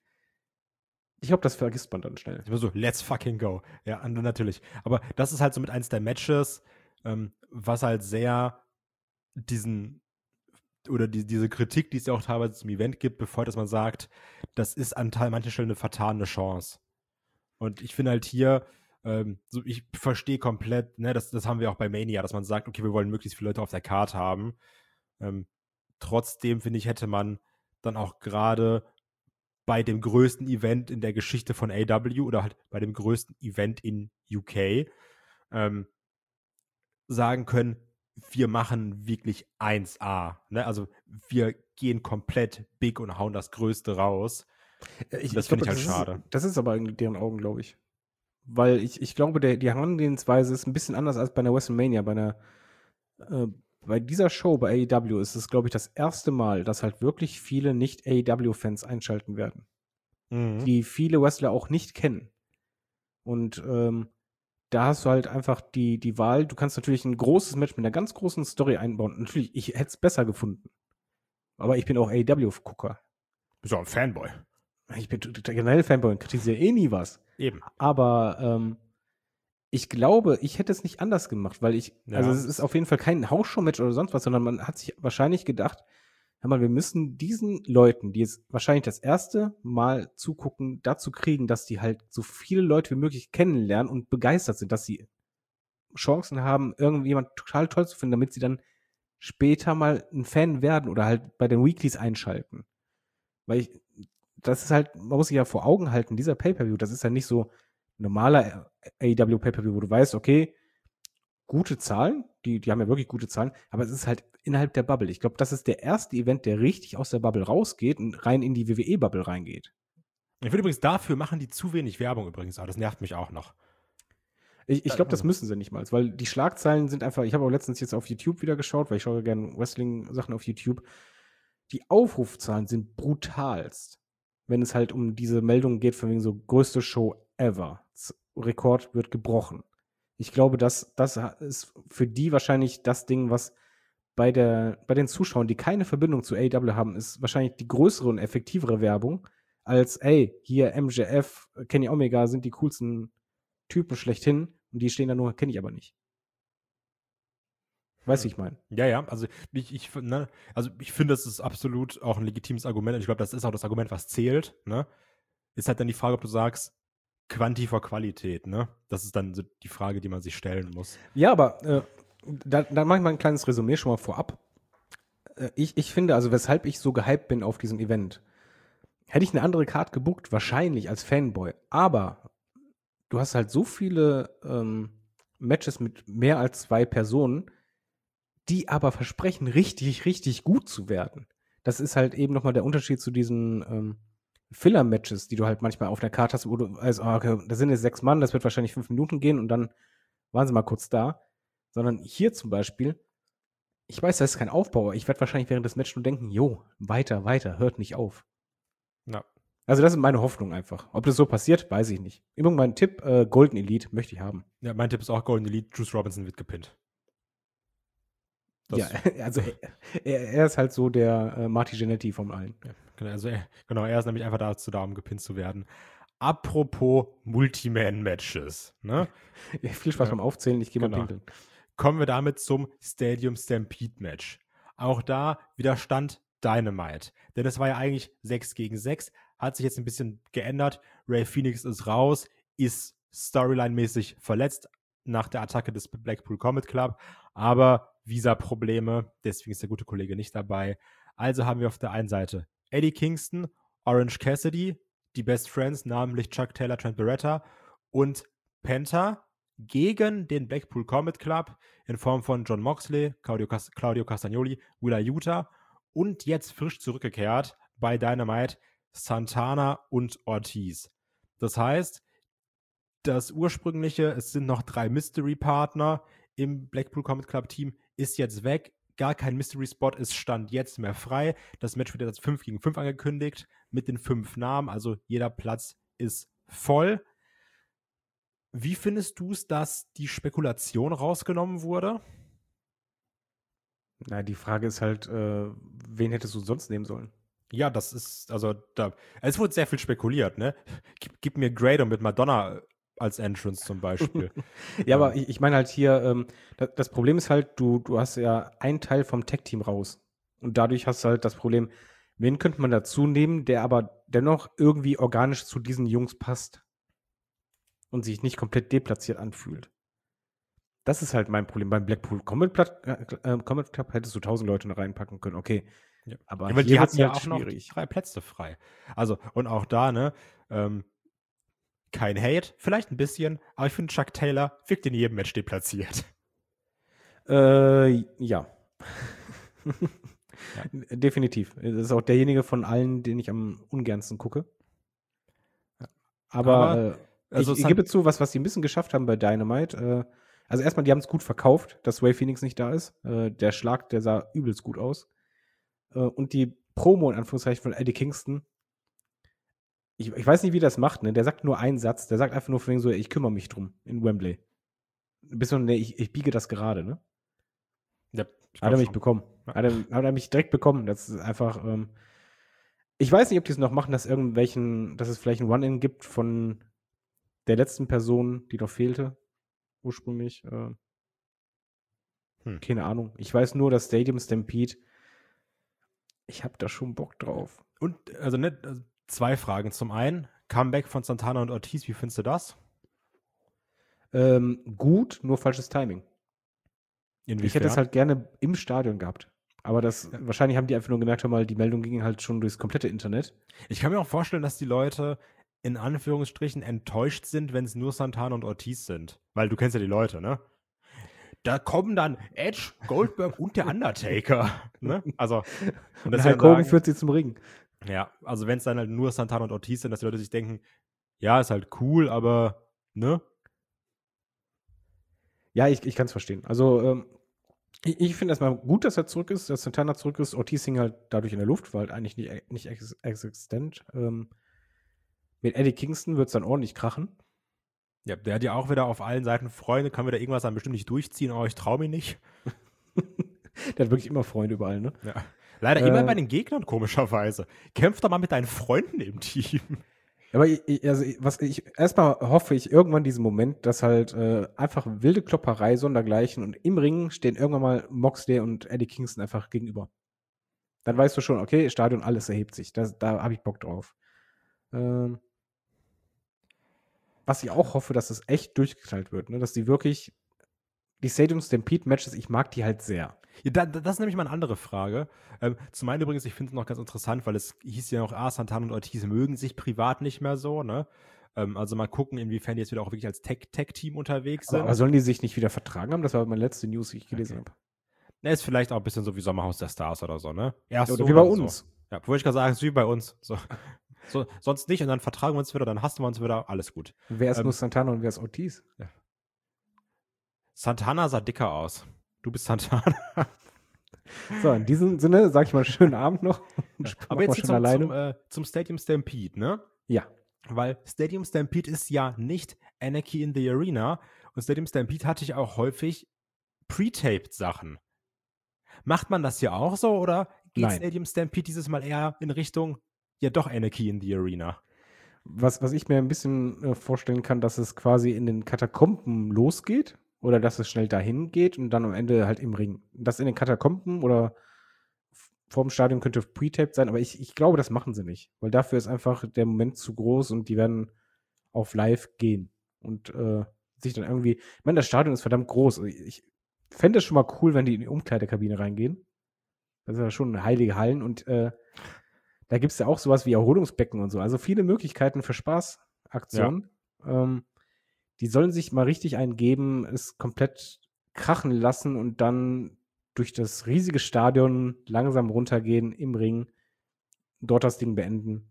ich glaube, das vergisst man dann schnell. Immer so, let's fucking go. Ja, natürlich. Aber das ist halt so mit eins der Matches, ähm, was halt sehr diesen, oder die, diese Kritik, die es ja auch teilweise zum Event gibt, bevor dass man sagt, das ist an manchen Stellen eine vertane Chance. Und ich finde halt hier, ähm, so ich verstehe komplett, ne, das, das haben wir auch bei Mania, dass man sagt, okay, wir wollen möglichst viele Leute auf der Karte haben. Ähm, trotzdem, finde ich, hätte man dann auch gerade bei dem größten Event in der Geschichte von A E W oder halt bei dem größten Event in U K ähm, sagen können, wir machen wirklich eins A. Ne? Also wir gehen komplett big und hauen das Größte raus. Ich, das finde ich halt das schade. Ist, das ist aber in deren Augen, glaube ich. Weil ich, ich glaube, der, die Herangehensweise ist ein bisschen anders als bei einer WrestleMania. Bei einer äh, Bei dieser Show bei A E W ist es, glaube ich, das erste Mal, dass halt wirklich viele Nicht-A E W-Fans einschalten werden. Mhm. Die viele Wrestler auch nicht kennen. Und ähm, da hast du halt einfach die, die Wahl. Du kannst natürlich ein großes Match mit einer ganz großen Story einbauen. Natürlich, ich hätte es besser gefunden. Aber ich bin auch A E W-Gucker. Bist du auch ein Fanboy? Ich bin generell Fanboy und kritisiere eh nie was. Eben. Aber ähm, ich glaube, ich hätte es nicht anders gemacht, weil ich, ja. also es ist auf jeden Fall kein Hausshow-Match oder sonst was, sondern man hat sich wahrscheinlich gedacht, hör mal, wir müssen diesen Leuten, die jetzt wahrscheinlich das erste Mal zugucken, dazu kriegen, dass die halt so viele Leute wie möglich kennenlernen und begeistert sind, dass sie Chancen haben, irgendjemand total toll zu finden, damit sie dann später mal ein Fan werden oder halt bei den Weeklies einschalten. Weil ich, das ist halt, man muss sich ja vor Augen halten, dieser Pay-Per-View, das ist ja nicht so normaler A E W Pay-Per-View, wo du weißt, okay, gute Zahlen, die, die haben ja wirklich gute Zahlen, aber es ist halt innerhalb der Bubble. Ich glaube, das ist der erste Event, der richtig aus der Bubble rausgeht und rein in die W W E-Bubble reingeht. Ich finde übrigens, dafür machen die zu wenig Werbung übrigens, aber das nervt mich auch noch. Ich, ich glaube, das müssen sie nicht mal, weil die Schlagzeilen sind einfach, ich habe auch letztens jetzt auf YouTube wieder geschaut, weil ich schaue gerne Wrestling-Sachen auf YouTube. Die Aufrufzahlen sind brutalst, wenn es halt um diese Meldung geht, von wegen so größte Show ever. Rekord wird gebrochen. Ich glaube, das, das ist für die wahrscheinlich das Ding, was bei, der, bei den Zuschauern, die keine Verbindung zu A E W haben, ist wahrscheinlich die größere und effektivere Werbung als, ey, hier M J F, Kenny Omega sind die coolsten Typen schlechthin und die stehen da nur, kenne ich aber nicht. Weißt du, ich meine? Ja, ja, also ich, ich, ne, also ich finde, das ist absolut auch ein legitimes Argument und ich glaube, das ist auch das Argument, was zählt, ne? Ist halt dann die Frage, ob du sagst, Quanti vor Qualität, ne? Das ist dann so die Frage, die man sich stellen muss. Ja, aber äh, da, da mache ich mal ein kleines Resümee schon mal vorab. Äh, ich, ich finde, also weshalb ich so gehypt bin auf diesem Event, hätte ich eine andere Card gebucht, wahrscheinlich als Fanboy, aber du hast halt so viele ähm, Matches mit mehr als zwei Personen, die aber versprechen, richtig, richtig gut zu werden. Das ist halt eben nochmal der Unterschied zu diesen ähm, Filler-Matches, die du halt manchmal auf der Karte hast, wo du weißt, oh, okay, da sind jetzt sechs Mann, das wird wahrscheinlich fünf Minuten gehen und dann waren sie mal kurz da. Sondern hier zum Beispiel, ich weiß, das ist kein Aufbau, ich werde wahrscheinlich während des Matches nur denken, jo, weiter, weiter, hört nicht auf. Ja. Also das ist meine Hoffnung einfach. Ob das so passiert, weiß ich nicht. Übrigens mein Tipp, äh, Golden Elite möchte ich haben. Ja, mein Tipp ist auch Golden Elite, Juice Robinson wird gepinnt. Das ja, also er, er ist halt so der äh, Marty Jannetty von allen. Ja, genau, also er, genau, er ist nämlich einfach dazu da, um gepinnt zu werden. Apropos Multiman-Matches. Ne? Ja, viel Spaß Ja. beim Aufzählen, ich gehe mal Genau. pinkeln. Kommen wir damit zum Stadium Stampede-Match. Auch da widerstand Dynamite. Denn es war ja eigentlich sechs gegen sechs, hat sich jetzt ein bisschen geändert. Ray Phoenix ist raus, ist storyline-mäßig verletzt nach der Attacke des Blackpool Combat Club, aber Visa-Probleme, deswegen ist der gute Kollege nicht dabei. Also haben wir auf der einen Seite Eddie Kingston, Orange Cassidy, die Best Friends, namentlich Chuck Taylor, Trent Beretta und Penta gegen den Blackpool Combat Club in Form von Jon Moxley, Claudio, Cas- Claudio Castagnoli, Willa Yuta und jetzt frisch zurückgekehrt bei Dynamite Santana und Ortiz. Das heißt, das ursprüngliche, es sind noch drei Mystery-Partner im Blackpool Combat Club Team, ist jetzt weg. Gar kein Mystery-Spot ist Stand jetzt mehr frei. Das Match wird jetzt als fünf gegen fünf angekündigt mit den fünf Namen, also jeder Platz ist voll. Wie findest du es, dass die Spekulation rausgenommen wurde? Na, die Frage ist halt, äh, wen hättest du sonst nehmen sollen? Ja, das ist, also, da, es wurde sehr viel spekuliert, ne? Gib, gib mir Grado mit Madonna als Entrance zum Beispiel. Ja, aber ich, ich meine halt hier, ähm, das, das Problem ist halt, du, du hast ja einen Teil vom Tech-Team raus. Und dadurch hast du halt das Problem, wen könnte man dazu nehmen, der aber dennoch irgendwie organisch zu diesen Jungs passt und sich nicht komplett deplatziert anfühlt. Das ist halt mein Problem. Beim Blackpool Combat, Plat- äh, Combat Club hättest du tausend Leute noch reinpacken können, okay. Ja. Aber Ja, weil hier die wird's hatten ja halt auch noch schwierig. drei Plätze frei. Also, und auch da, ne, ähm, kein Hate, vielleicht ein bisschen, aber ich finde, Chuck Taylor wirkt in jedem Match deplatziert. Äh, ja. Definitiv. Das ist auch derjenige von allen, den ich am ungernsten gucke. Aber, Aber, äh, also ich, ich San- gebe zu, was, was die ein bisschen geschafft haben bei Dynamite. Äh, also erstmal, die haben es gut verkauft, dass Ray Phoenix nicht da ist. Äh, der Schlag, der sah übelst gut aus. Äh, und die Promo, in Anführungszeichen, von Eddie Kingston. Ich, ich weiß nicht, wie das macht, ne? Der sagt nur einen Satz. Der sagt einfach nur von wegen so, ich kümmere mich drum in Wembley. Bis so, ne, ich, ich biege das gerade, ne? Ja, ich Hat glaub er mich schon. bekommen. Ja. Hat, er, hat er mich direkt bekommen. Das ist einfach, ähm, ich weiß nicht, ob die es noch machen, dass irgendwelchen, dass es vielleicht ein One-In gibt von der letzten Person, die noch fehlte, ursprünglich. Äh, Hm. Keine Ahnung. Ich weiß nur, dass Stadium Stampede, ich hab da schon Bock drauf. Und, also, ne, also zwei Fragen. Zum einen, Comeback von Santana und Ortiz, wie findest du das? Ähm, gut, nur falsches Timing. Inwiefern? Ich hätte es halt gerne im Stadion gehabt. Aber das, Ja. wahrscheinlich haben die einfach nur gemerkt, hör mal, die Meldung ging halt schon durchs komplette Internet. Ich kann mir auch vorstellen, dass die Leute in Anführungsstrichen enttäuscht sind, wenn es nur Santana und Ortiz sind. Weil du kennst ja die Leute, ne? Da kommen dann Edge, Goldberg und der Undertaker. Ne? Also, Und dass Hulk sie dann Hogan sagen- führt sie zum Ring. Ja, also wenn es dann halt nur Santana und Ortiz sind, dass die Leute sich denken, ja, ist halt cool, aber, ne? Ja, ich, ich kann es verstehen. Also, ähm, ich, ich finde erstmal gut, dass er zurück ist, dass Santana zurück ist. Ortiz hing halt dadurch in der Luft, war halt eigentlich nicht, nicht ex existent. Ähm, mit Eddie Kingston wird es dann ordentlich krachen. Ja, der hat ja auch wieder auf allen Seiten Freunde, kann wieder irgendwas dann bestimmt nicht durchziehen, aber ich traue mich nicht. Der hat wirklich immer Freunde überall, ne? Ja. Leider Äh. immer bei den Gegnern, komischerweise. Kämpf doch mal mit deinen Freunden im Team. Aber ich, ich- also ich- was ich erstmal hoffe ich irgendwann diesen Moment, dass halt äh, einfach wilde Klopperei sondergleichen und im Ring stehen irgendwann mal Moxley und Eddie Kingston einfach gegenüber. Dann weißt du schon, okay, Stadion, alles erhebt sich. Das, da habe ich Bock drauf. Ähm, was ich auch hoffe, dass es echt durchgeknallt wird, ne? Dass die wirklich die Stadium Stampede Matches, ich mag die halt sehr. Ja, da, das ist nämlich mal eine andere Frage. Ähm, zum einen übrigens, ich finde es noch ganz interessant, weil es hieß ja noch, ah, Santana und Ortiz mögen sich privat nicht mehr so, ne? Ähm, also mal gucken, inwiefern die jetzt wieder auch wirklich als Tech-Tech-Team unterwegs Aber, sind. aber sollen die sich nicht wieder vertragen haben? Das war meine letzte News, die ich gelesen Okay. habe. Ne, ist vielleicht auch ein bisschen so wie Sommerhaus der Stars oder so, ne? Erst Oder so, wie bei dann uns. So. Ja, wollte ich gerade sagen, ist wie bei uns. So. So, sonst nicht und dann vertragen wir uns wieder, dann hassen wir uns wieder, alles gut. Wer ist Ähm, nur Santana und wer ist Ortiz? Santana sah dicker aus. Du bist Santana. So, in diesem Sinne sage ich mal schönen Abend noch. Aber jetzt schon zum, alleine. zum, äh, zum Stadium Stampede, ne? Ja. Weil Stadium Stampede ist ja nicht Anarchy in the Arena und Stadium Stampede hatte ich auch häufig pre-taped Sachen. Macht man das hier auch so oder geht Nein. Stadium Stampede dieses Mal eher in Richtung, ja doch Anarchy in the Arena? Was, was ich mir ein bisschen äh, vorstellen kann, dass es quasi in den Katakomben losgeht oder dass es schnell dahin geht und dann am Ende halt im Ring. Das in den Katakomben oder f- vorm Stadion könnte pre-taped sein, aber ich, ich glaube, das machen sie nicht, weil dafür ist einfach der Moment zu groß und die werden auf live gehen und äh, sich dann irgendwie, ich meine, das Stadion ist verdammt groß. Also ich fände es schon mal cool, wenn die in die Umkleidekabine reingehen. Das ist ja schon heilige Hallen und äh, da gibt es ja auch sowas wie Erholungsbecken und so. Also viele Möglichkeiten für Spaßaktionen. Ähm, die sollen sich mal richtig eingeben, es komplett krachen lassen und dann durch das riesige Stadion langsam runtergehen im Ring, dort das Ding beenden.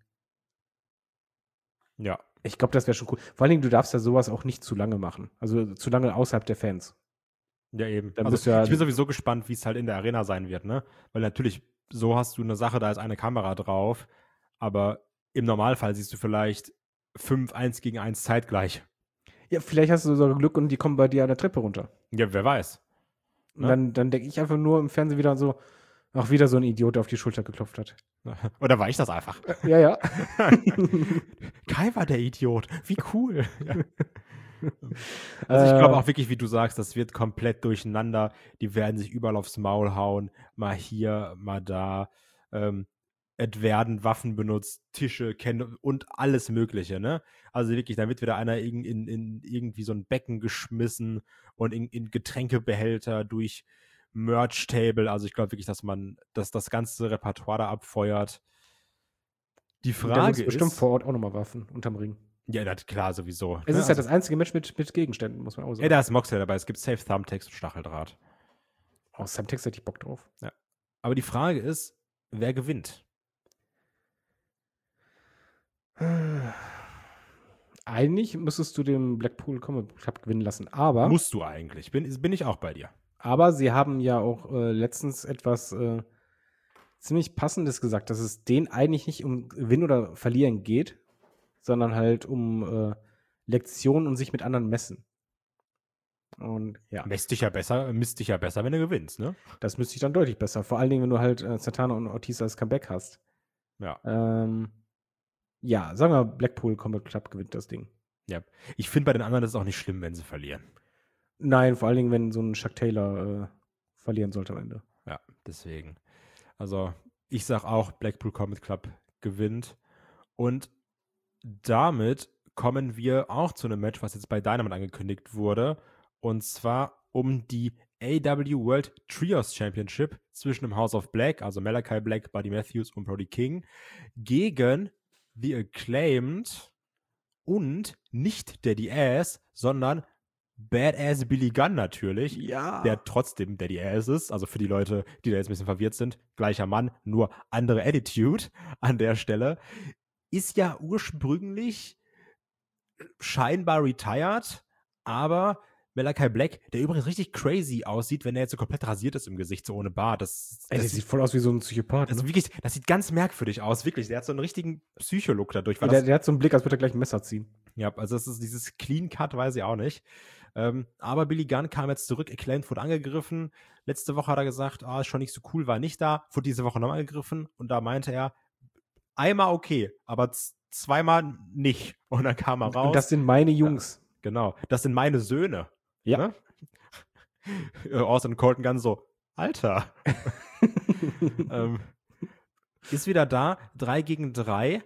Ja. Ich glaube, das wäre schon cool. Vor allen Dingen, du darfst ja sowas auch nicht zu lange machen. Also zu lange außerhalb der Fans. Ja, eben. Dann Also, bist du ja- ich bin sowieso gespannt, wie es halt in der Arena sein wird, ne? Weil natürlich, so hast du eine Sache, da ist eine Kamera drauf, aber im Normalfall siehst du vielleicht fünf eins gegen eins zeitgleich. Ja, vielleicht hast du sogar Glück und die kommen bei dir an der Treppe runter. Ja, wer weiß. Und Ja. dann, dann denke ich einfach nur im Fernsehen wieder so, ach, wieder so ein Idiot, der auf die Schulter geklopft hat. Oder war ich das einfach? Ja, ja. Kai war der Idiot. Wie cool. Ja. Also ich glaube Äh, auch wirklich, wie du sagst, das wird komplett durcheinander. Die werden sich überall aufs Maul hauen. Mal hier, mal da. Ähm, es werden Waffen benutzt, Tische, Ken und alles Mögliche, ne? Also wirklich, da wird wieder einer in, in, in irgendwie so ein Becken geschmissen und in, in Getränkebehälter durch Merch-Table. Also ich glaube wirklich, dass man, dass das ganze Repertoire da abfeuert. Die Da Frage gibt's bestimmt ist, vor Ort auch nochmal Waffen unterm Ring. ja, das, klar, sowieso. Es ne? ist ja Also- das einzige Match mit, mit Gegenständen, muss man auch Ey, sagen. da ist Moxley dabei. Es gibt Safe Thumbtacks und Stacheldraht. Aus seinem Text hätte ich Bock drauf. Aber die Frage ist, wer gewinnt? Eigentlich müsstest du den Blackpool Combat Club gewinnen lassen, aber, Musst du eigentlich. Bin, bin ich auch bei dir. aber sie haben ja auch äh, letztens etwas äh, ziemlich Passendes gesagt, dass es denen eigentlich nicht um Gewinnen oder Verlieren geht, sondern halt um äh, Lektionen und sich mit anderen messen. Und ja, Messt dich ja besser, misst dich ja besser, wenn du gewinnst, ne? das müsste ich dann deutlich besser. Vor allen Dingen, wenn du halt äh, Santana und Ortiz als Comeback hast. Ja. Ähm, ja, sagen wir, Blackpool Combat Club gewinnt das Ding. Ich finde bei den anderen ist es auch nicht schlimm, wenn sie verlieren. Nein, vor allen Dingen, wenn so ein Chuck Taylor äh, verlieren sollte am Ende. Ja, deswegen. Also, ich sag auch, Blackpool Combat Club gewinnt. Und damit kommen wir auch zu einem Match, was jetzt bei Dynamite angekündigt wurde. Und zwar um die A E W World Trios Championship zwischen dem House of Black, also Malachi Black, Buddy Matthews und Brody King, gegen The Acclaimed und nicht Daddy Ass, sondern Badass Billy Gunn natürlich, Ja. der trotzdem Daddy Ass ist. Also für die Leute, die da jetzt ein bisschen verwirrt sind, gleicher Mann, nur andere Attitude an der Stelle. Ist ja ursprünglich scheinbar retired, aber Malachi Black, der übrigens richtig crazy aussieht, wenn er jetzt so komplett rasiert ist im Gesicht, so ohne Bart. Das, Ey, das der sieht voll aus wie so ein Psychopath. also Ne? wirklich, das sieht ganz merkwürdig aus, wirklich. Der hat so einen richtigen Psycholook dadurch. Weil der, das, der hat so einen Blick, als würde er gleich ein Messer ziehen. ja, also das ist dieses Clean Cut, weiß ich auch nicht. Ähm, aber Billy Gunn kam jetzt zurück, Acclaimed wurde angegriffen. Letzte Woche hat er gesagt, ah, ist schon nicht so cool, war nicht da. Wurde diese Woche nochmal angegriffen und da meinte er, einmal okay, aber z- zweimal nicht. Und dann kam er raus. Und das sind meine Jungs. Genau, das sind meine Söhne. Ja. Ne? Äh, Austin Colton ganz so, Alter. ähm, ist wieder da, drei gegen drei.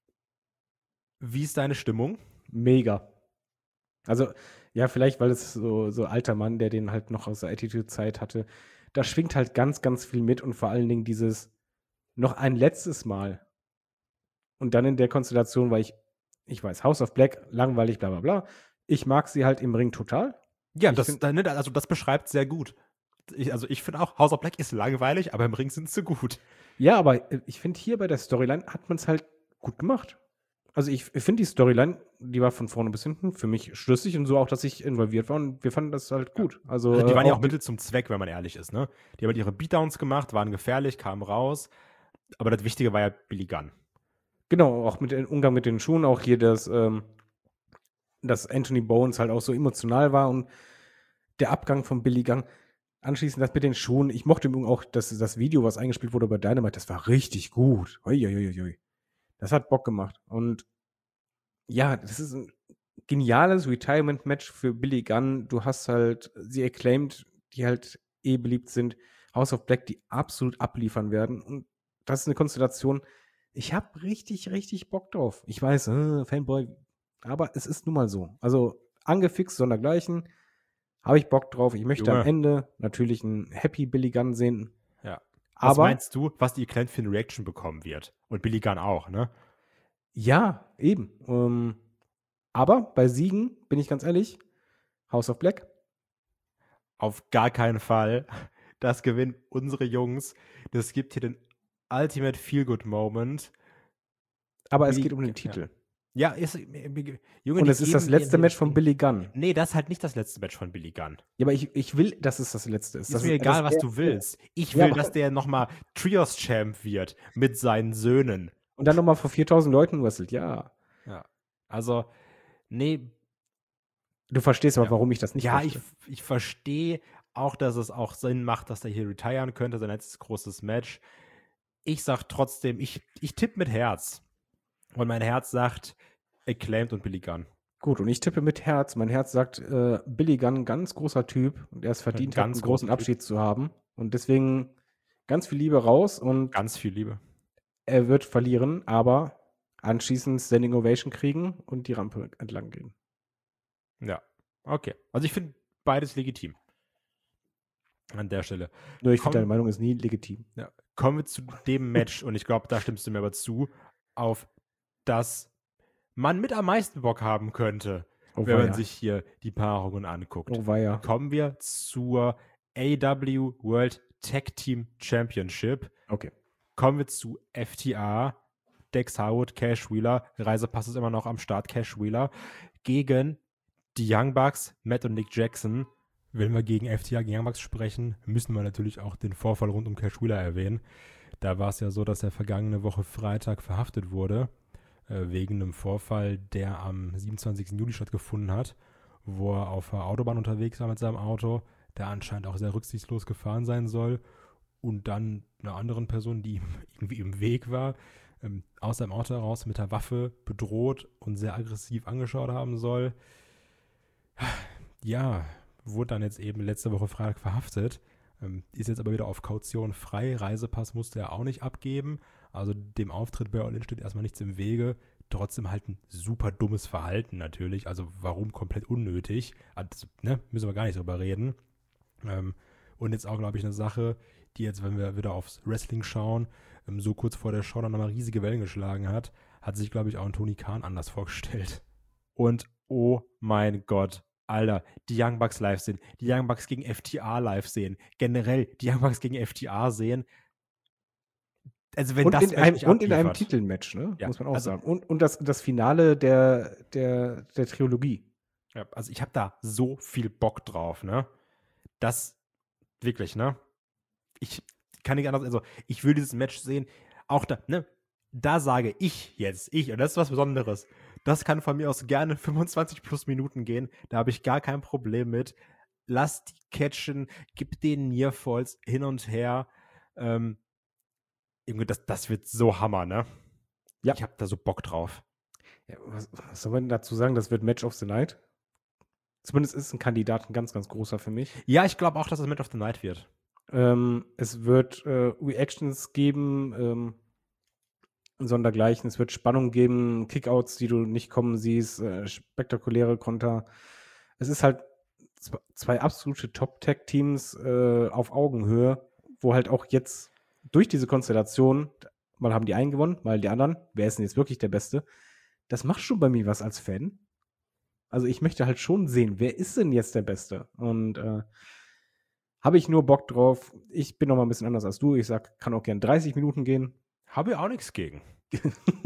Wie ist deine Stimmung? Mega. Also, ja, vielleicht, weil es so, so alter Mann, der den halt noch aus der Attitude-Zeit hatte. Da schwingt halt ganz, ganz viel mit und vor allen Dingen dieses noch ein letztes Mal. Und dann in der Konstellation, weil ich, ich weiß, House of Black, langweilig, bla bla bla. Ich mag sie halt im Ring total. Ja, Ich das, find- da- ne, also das beschreibt sehr gut. Ich, also ich finde auch, House of Black ist langweilig, aber im Ring sind sie gut. Ja, aber äh, ich finde, hier bei der Storyline hat man es halt gut gemacht. Also ich, ich finde die Storyline, die war von vorne bis hinten für mich schlüssig und so auch, dass ich involviert war und wir fanden das halt gut. Also, Also die äh, waren ja auch die- Mittel zum Zweck, wenn man ehrlich ist, ne? Die haben halt ihre Beatdowns gemacht, waren gefährlich, kamen raus. Aber das Wichtige war ja Billy Gunn. Genau, auch mit dem Umgang mit den Schuhen, auch hier, dass, ähm, dass Anthony Bones halt auch so emotional war und der Abgang von Billy Gunn. Anschließend das mit den Schuhen. Ich mochte übrigens auch das, das Video, was eingespielt wurde bei Dynamite, das war richtig gut. Uiuiuiui. Das hat Bock gemacht. Und ja, das ist ein geniales Retirement-Match für Billy Gunn. Du hast halt sie acclaimed, die halt eh beliebt sind. House of Black, die absolut abliefern werden. Und das ist eine Konstellation. Ich habe richtig, richtig Bock drauf. Ich weiß, äh, Fanboy, aber es ist nun mal so. Also angefixt, sondergleichen. Habe ich Bock drauf. Ich möchte Junge. am Ende natürlich einen Happy Billy Gunn sehen. Ja. Was Aber meinst du, was die Acclaimed für eine Reaction bekommen wird? Und Billy Gunn auch, ne? ja, eben. Ähm, aber bei Siegen, bin ich ganz ehrlich, House of Black. Auf gar keinen Fall. Das gewinnen unsere Jungs. Das gibt hier den Ultimate Feel-Good-Moment. Aber es Billy- geht um den ja. Titel. Ja, ist, Junge, Und die es ist das geben letzte ihren- Match von Billy Gunn. Nee, das ist halt nicht das letzte Match von Billy Gunn. Ja, aber ich, ich will, dass es das letzte ist. Ist Das mir egal, das- was du willst. Ich Ja, will, aber- dass der nochmal Trios-Champ wird mit seinen Söhnen. Und dann nochmal vor viertausend Leuten wrestelt, ja. Ja. Also, nee, Du verstehst aber, Ja. warum ich das nicht ja, möchte. ich, ich verstehe auch, dass es auch Sinn macht, dass er hier retiren könnte, sein letztes großes Match. Ich sag trotzdem, ich, ich tippe mit Herz. Und mein Herz sagt Acclaimed und Billy Gunn. Gut, und ich tippe mit Herz. Mein Herz sagt, äh, Billy Gunn, ganz großer Typ. Und er es verdient, Ein hat, ganz einen großen großer Typ. Abschied zu haben. Und deswegen ganz viel Liebe raus. Und Ganz viel Liebe. er wird verlieren, aber anschließend Standing Ovation kriegen und die Rampe entlang gehen. Ja, okay. Also ich finde beides legitim. An der Stelle. Nur ich Komm. finde, deine Meinung ist nie legitim. Ja. Kommen wir zu dem Match, und ich glaube, da stimmst du mir aber zu, auf das man mit am meisten Bock haben könnte, Oh, wenn man weia. sich hier die Paarungen anguckt. Oh, weia. Kommen wir zur A E W World Tag Team Championship. Okay. Kommen wir zu F T R, Dex Harwood, Cash Wheeler, Reisepass ist immer noch am Start, Cash Wheeler, gegen die Young Bucks, Matt und Nick Jackson. Wenn wir gegen F T R, gegen Young Bucks sprechen, müssen wir natürlich auch den Vorfall rund um Cash Wheeler erwähnen. Da war es ja so, dass er vergangene Woche Freitag verhaftet wurde, äh, wegen einem Vorfall, der am siebenundzwanzigsten Juli stattgefunden hat, wo er auf der Autobahn unterwegs war mit seinem Auto, der anscheinend auch sehr rücksichtslos gefahren sein soll, und dann einer anderen Person, die ihm irgendwie im Weg war, ähm, aus seinem Auto heraus mit der Waffe bedroht und sehr aggressiv angeschaut haben soll. Ja, wurde dann jetzt eben letzte Woche Freitag verhaftet, ähm, ist jetzt aber wieder auf Kaution frei. Reisepass musste er auch nicht abgeben. Also dem Auftritt bei All In steht erstmal nichts im Wege. Trotzdem halt ein super dummes Verhalten natürlich. Also warum komplett unnötig? Also, ne, müssen wir gar nicht drüber reden. Ähm, und jetzt auch, glaube ich, eine Sache, die jetzt, wenn wir wieder aufs Wrestling schauen, ähm, so kurz vor der Show dann nochmal riesige Wellen geschlagen hat, hat sich, glaube ich, auch ein Tony Khan anders vorgestellt. Und oh mein Gott, Alter, die Young Bucks live sehen, die Young Bucks gegen F T R live sehen, generell die Young Bucks gegen F T R sehen. Also wenn Und, das in Match einem, nicht und in einem abliefert. Titelmatch, ne? Ja, Muss man auch also- sagen. Und, und das, das Finale der, der, der Trilogie. Ja, also ich habe da so viel Bock drauf, ne? Das wirklich, ne? Ich kann nicht anders, also ich will dieses Match sehen. Auch da, ne? Da sage ich jetzt, ich, und das ist was Besonderes. Das kann von mir aus gerne fünfundzwanzig plus Minuten gehen. Da habe ich gar kein Problem mit. Lass die catchen, gib denen Nearfalls hin und her. Ähm, irgendwie, das, das wird so Hammer, ne? Ja. Ich habe da so Bock drauf. Ja, was, was soll man dazu sagen? Das wird Match of the Night. Zumindest ist ein Kandidat ein ganz, ganz großer für mich. Ja, ich glaube auch, dass das Match of the Night wird. Ähm, es wird äh, Reactions geben, ähm, sondergleichen. Es wird Spannung geben, Kickouts, die du nicht kommen siehst, äh, spektakuläre Konter. Es ist halt zw- zwei absolute Top-Tag-Teams äh, auf Augenhöhe, wo halt auch jetzt durch diese Konstellation, mal haben die einen gewonnen, mal die anderen. Wer ist denn jetzt wirklich der Beste? Das macht schon bei mir was als Fan. Also ich möchte halt schon sehen, wer ist denn jetzt der Beste? Und äh, habe ich nur Bock drauf. Ich bin noch mal ein bisschen anders als du. Ich sag, kann auch gern dreißig Minuten gehen. Habe ich auch nichts gegen.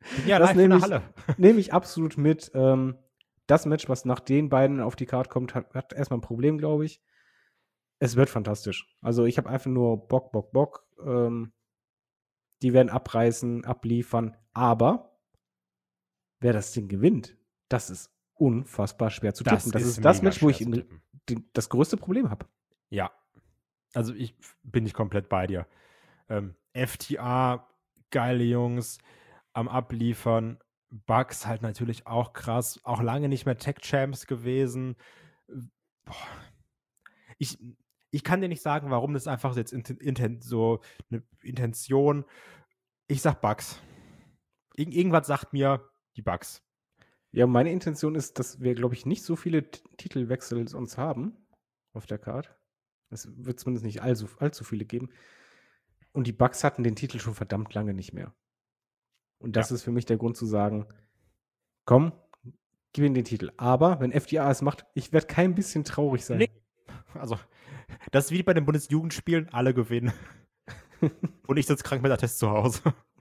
Ja, das live in der nehme ich, Halle. nehme ich absolut mit. Ähm, das Match, was nach den beiden auf die Card kommt, hat, hat erstmal ein Problem, glaube ich. Es wird fantastisch. Also ich habe einfach nur Bock, Bock, Bock. Ähm, die werden abreißen, abliefern. Aber wer das Ding gewinnt, das ist unfassbar schwer zu Das tippen. Das ist ist das mega Match, wo schwer ich zu in, tippen. die, das größte Problem habe. Ja. Also ich bin nicht komplett bei dir. Ähm, F T R, geile Jungs, am Abliefern. Bucks halt natürlich auch krass. Auch lange nicht mehr Tech-Champs gewesen. Boah. Ich, ich kann dir nicht sagen, warum das einfach jetzt inten, inten, so eine Intention. Ich sag Bucks. Ir irgendwas sagt mir die Bucks. Ja, meine Intention ist, dass wir, glaube ich, nicht so viele T Titelwechsel uns haben auf der Card. Es wird zumindest nicht allzu, allzu viele geben. Und die Bucks hatten den Titel schon verdammt lange nicht mehr. Und das Ja. ist für mich der Grund zu sagen, komm, gib ihnen den Titel. Aber wenn F D R es macht, ich werde kein bisschen traurig sein. Nee. Also, das ist wie bei den Bundesjugendspielen, alle gewinnen. Und ich sitze krank mit der Test zu Hause.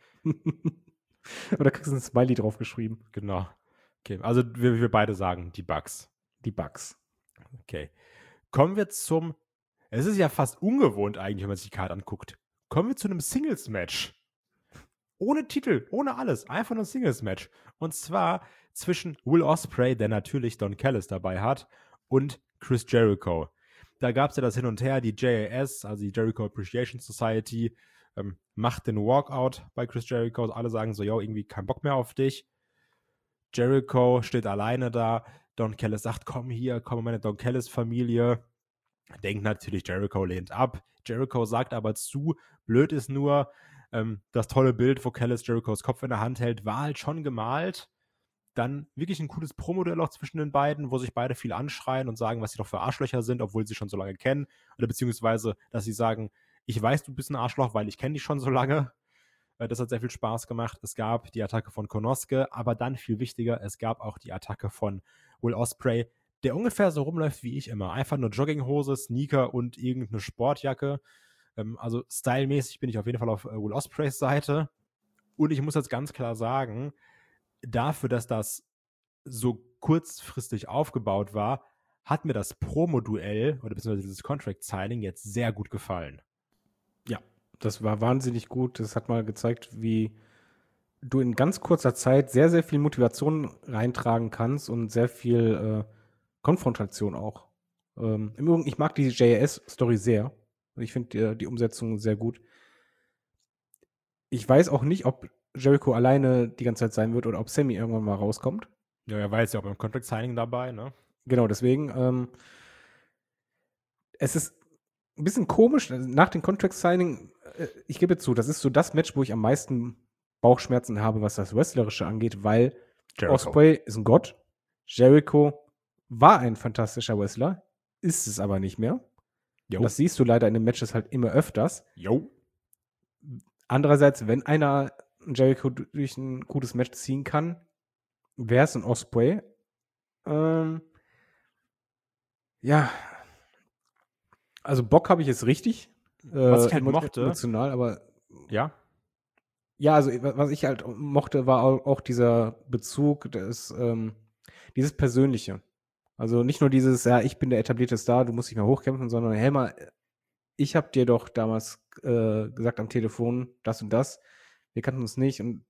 Oder kriegst du ein Smiley drauf geschrieben? Genau. Okay, also wir, wir beide sagen die Bucks. Die Bucks. Okay. Kommen wir zum, es ist ja fast ungewohnt eigentlich, wenn man sich die Karte anguckt. Kommen wir zu einem Singles-Match. Ohne Titel, ohne alles. Einfach nur ein Singles-Match. Und zwar zwischen Will Ospreay, der natürlich Don Callis dabei hat, und Chris Jericho. Da gab es ja das Hin und Her, die J A S, also die Jericho Appreciation Society, ähm, macht den Walkout bei Chris Jericho. Alle sagen so, yo, irgendwie kein Bock mehr auf dich. Jericho steht alleine da. Don Callis sagt, komm hier, komm in meine Don Callis-Familie. Denkt natürlich, Jericho lehnt ab. Jericho sagt aber zu, blöd ist nur, ähm, das tolle Bild, wo Callis Jerichos Kopf in der Hand hält, war halt schon gemalt. Dann wirklich ein cooles Promo-Duell auch zwischen den beiden, wo sich beide viel anschreien und sagen, was sie doch für Arschlöcher sind, obwohl sie schon so lange kennen. Oder beziehungsweise, dass sie sagen, ich weiß, du bist ein Arschloch, weil ich kenne dich schon so lange. Das hat sehr viel Spaß gemacht. Es gab die Attacke von Konosuke, aber dann viel wichtiger, es gab auch die Attacke von Will Ospreay, der ungefähr so rumläuft wie ich immer. Einfach nur Jogginghose, Sneaker und irgendeine Sportjacke. Ähm, also stylmäßig bin ich auf jeden Fall auf äh, Will Ospreays Seite. Und ich muss jetzt ganz klar sagen, dafür, dass das so kurzfristig aufgebaut war, hat mir das Promo-Duell oder beziehungsweise dieses Contract-Signing jetzt sehr gut gefallen. Ja, das war wahnsinnig gut. Das hat mal gezeigt, wie du in ganz kurzer Zeit sehr, sehr viel Motivation reintragen kannst und sehr viel äh, Konfrontation auch. Ähm, Im Übrigen, ich mag die J A S-Story sehr. Ich finde die, die Umsetzung sehr gut. Ich weiß auch nicht, ob Jericho alleine die ganze Zeit sein wird oder ob Sammy irgendwann mal rauskommt. Ja, er war jetzt ja auch beim Contract-Signing dabei, ne? Genau, deswegen. Ähm, es ist ein bisschen komisch. Nach dem Contract-Signing, äh, ich gebe zu, das ist so das Match, wo ich am meisten Bauchschmerzen habe, was das Wrestlerische angeht, weil Jericho. Ospreay ist ein Gott. Jericho war ein fantastischer Wrestler, ist es aber nicht mehr. Jo. Das siehst du leider in den Matches halt immer öfters. Jo. Andererseits, wenn einer Jericho durch ein gutes Match ziehen kann, wäre es ein Ospreay. Ähm, ja. Also Bock habe ich jetzt richtig. Was äh, ich halt emo- mochte- Emotional, aber Ja. ja, also was ich halt mochte, war auch, auch dieser Bezug, des, ähm, dieses Persönliche. Also nicht nur dieses, ja, ich bin der etablierte Star, du musst dich mal hochkämpfen, sondern hey mal, ich habe dir doch damals äh, gesagt am Telefon, das und das, wir kannten uns nicht und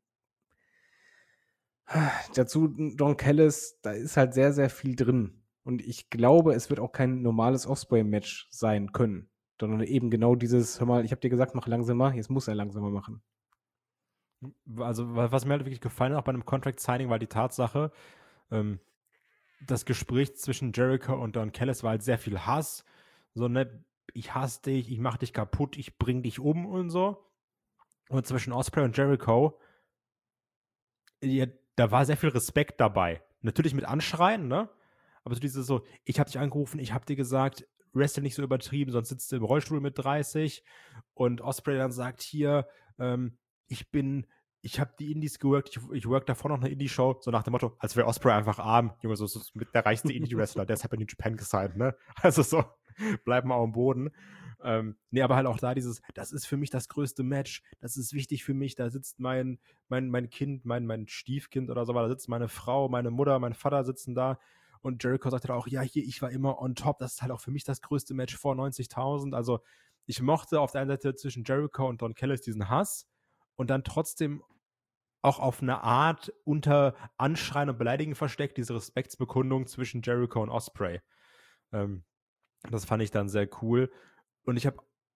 dazu Don Callis, da ist halt sehr, sehr viel drin. Und ich glaube, es wird auch kein normales Ospreay-Match sein können, sondern eben genau dieses, hör mal, ich habe dir gesagt, mach langsamer, jetzt muss er langsamer machen. Also, wa- was mir halt wirklich gefallen hat, auch bei einem Contract-Signing, war die Tatsache, ähm, das Gespräch zwischen Jericho und Don Callis war halt sehr viel Hass. So, ne, ich hasse dich, ich mach dich kaputt, ich bring dich um und so. Und zwischen Ospreay und Jericho, ja, da war sehr viel Respekt dabei. Natürlich mit Anschreien, ne? Aber so dieses so, ich hab dich angerufen, ich hab dir gesagt, wrestle nicht so übertrieben, sonst sitzt du im Rollstuhl mit dreißig. Und Ospreay dann sagt hier, ähm, ich bin, ich habe die Indies geworkt, ich, ich work davor noch eine Indie-Show, so nach dem Motto, als wäre Ospreay einfach arm, Junge, so, so mit der reichste Indie-Wrestler, der ist halt in New Japan gesigned, ne? Also so, bleib mal am Boden. Ähm, nee, aber halt auch da dieses, das ist für mich das größte Match, das ist wichtig für mich, da sitzt mein, mein, mein Kind, mein, mein Stiefkind oder so, da sitzt meine Frau, meine Mutter, mein Vater sitzen da und Jericho sagt halt auch, ja, hier, ich war immer on top, das ist halt auch für mich das größte Match vor neunzigtausend, also ich mochte auf der einen Seite zwischen Jericho und Don Callis diesen Hass und dann trotzdem auch auf eine Art unter Anschreien und Beleidigen versteckt, diese Respektsbekundung zwischen Jericho und Ospreay. Ähm, das fand ich dann sehr cool. Und ich habe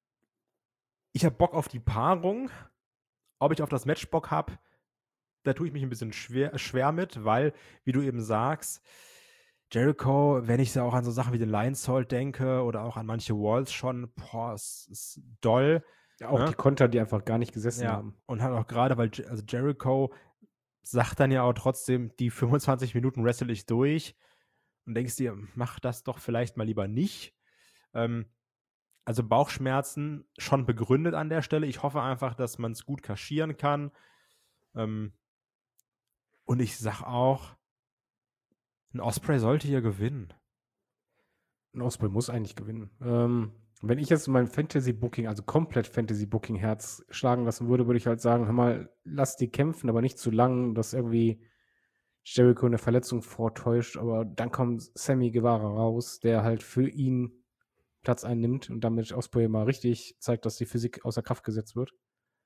ich hab Bock auf die Paarung. Ob ich auf das Match Bock habe, da tue ich mich ein bisschen schwer, schwer mit, weil, wie du eben sagst, Jericho, wenn ich so auch an so Sachen wie den Lionsault denke oder auch an manche Walls schon, boah, es ist doll. Ja, auch ne? die Konter, die einfach gar nicht gesessen Ja, haben. und halt auch gerade, weil Je- also Jericho sagt dann ja auch trotzdem, die fünfundzwanzig Minuten wrestle ich durch und denkst dir, mach das doch vielleicht mal lieber nicht. Ähm, also Bauchschmerzen schon begründet an der Stelle. Ich hoffe einfach, dass man es gut kaschieren kann. Ähm, und ich sag auch, ein Ospreay sollte hier gewinnen. Ein Ospreay muss eigentlich gewinnen. Ähm, wenn ich jetzt mein Fantasy-Booking, also komplett Fantasy-Booking-Herz schlagen lassen würde, würde ich halt sagen, hör mal, lass die kämpfen, aber nicht zu lang, dass irgendwie Jericho eine Verletzung vortäuscht, aber dann kommt Sammy Guevara raus, der halt für ihn Platz einnimmt und damit Ospreay mal richtig zeigt, dass die Physik außer Kraft gesetzt wird.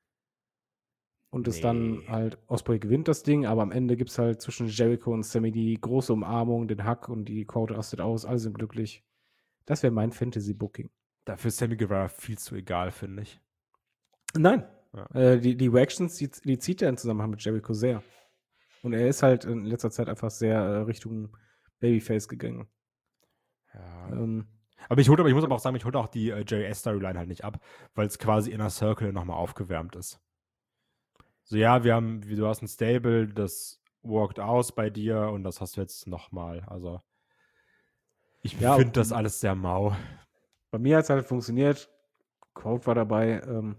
Und es dann Nee. halt, Ospreay gewinnt das Ding, aber am Ende gibt es halt zwischen Jericho und Sammy die große Umarmung, den Hack und die Crowd rastet aus, alle sind glücklich. Das wäre mein Fantasy-Booking. Dafür ist Sammy Guevara viel zu egal, finde ich. Nein. Ja. Äh, die, die Reactions, die, die zieht er im Zusammenhang mit Jericho sehr. Und er ist halt in letzter Zeit einfach sehr äh, Richtung Babyface gegangen. Ja. Ähm, aber ich, hol, aber ich muss aber auch sagen, ich hole auch die äh, J S-Storyline halt nicht ab, weil es quasi Inner Circle nochmal aufgewärmt ist. So, ja, wir haben, du hast ein Stable, das walked aus bei dir und das hast du jetzt nochmal. Also, ich Ja, finde das alles sehr mau. Bei mir hat es halt funktioniert. Quote war dabei. Ähm,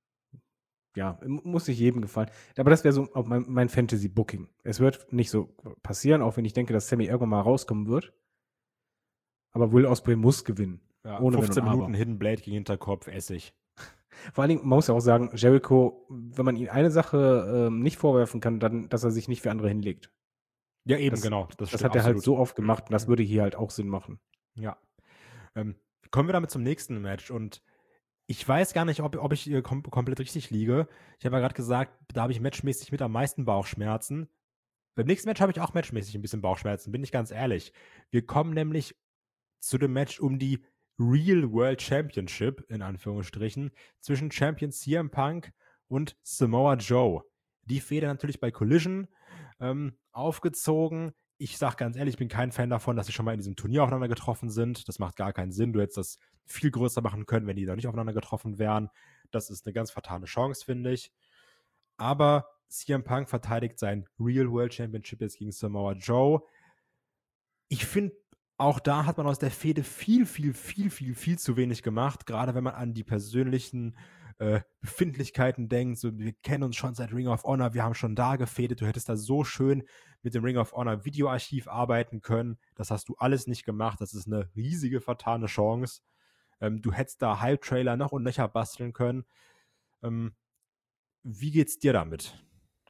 ja, muss nicht jedem gefallen. Aber das wäre so auch mein, mein Fantasy-Booking. Es wird nicht so passieren, auch wenn ich denke, dass Sammy irgendwann mal rauskommen wird. Aber Will Ospreay muss gewinnen. Ja, ohne fünfzehn Wenn und Minuten Aber. Hidden Blade gegen Hinterkopf, Essig. Vor allen Dingen, man muss ja auch sagen, Jericho, wenn man ihm eine Sache ähm, nicht vorwerfen kann, dann, dass er sich nicht für andere hinlegt. Ja, eben, Das, genau. Das, das stimmt hat er halt absolut. so oft gemacht und das würde hier halt auch Sinn machen. Ja. Ähm, kommen wir damit zum nächsten Match und ich weiß gar nicht, ob, ob ich hier kom komplett richtig liege. Ich habe ja gerade gesagt, da habe ich matchmäßig mit am meisten Bauchschmerzen. Beim nächsten Match habe ich auch matchmäßig ein bisschen Bauchschmerzen, bin ich ganz ehrlich. Wir kommen nämlich zu dem Match um die Real World Championship, in Anführungsstrichen, zwischen Champion C M Punk und Samoa Joe. Die Fehde natürlich bei Collision ähm, aufgezogen. Ich sag ganz ehrlich, ich bin kein Fan davon, dass sie schon mal in diesem Turnier aufeinander getroffen sind. Das macht gar keinen Sinn. Du hättest das viel größer machen können, wenn die da nicht aufeinander getroffen wären. Das ist eine ganz fatale Chance, finde ich. Aber C M Punk verteidigt sein Real World Championship jetzt gegen Samoa Joe. Ich finde, auch da hat man aus der Fehde viel, viel, viel, viel, viel zu wenig gemacht. Gerade wenn man an die persönlichen äh, Befindlichkeiten denkt. So, wir kennen uns schon seit Ring of Honor, wir haben schon da gefädet. Du hättest da so schön mit dem Ring of Honor Videoarchiv arbeiten können. Das hast du alles nicht gemacht. Das ist eine riesige vertane Chance. Ähm, du hättest da Hype-Trailer noch und nöcher basteln können. Ähm, wie geht's dir damit?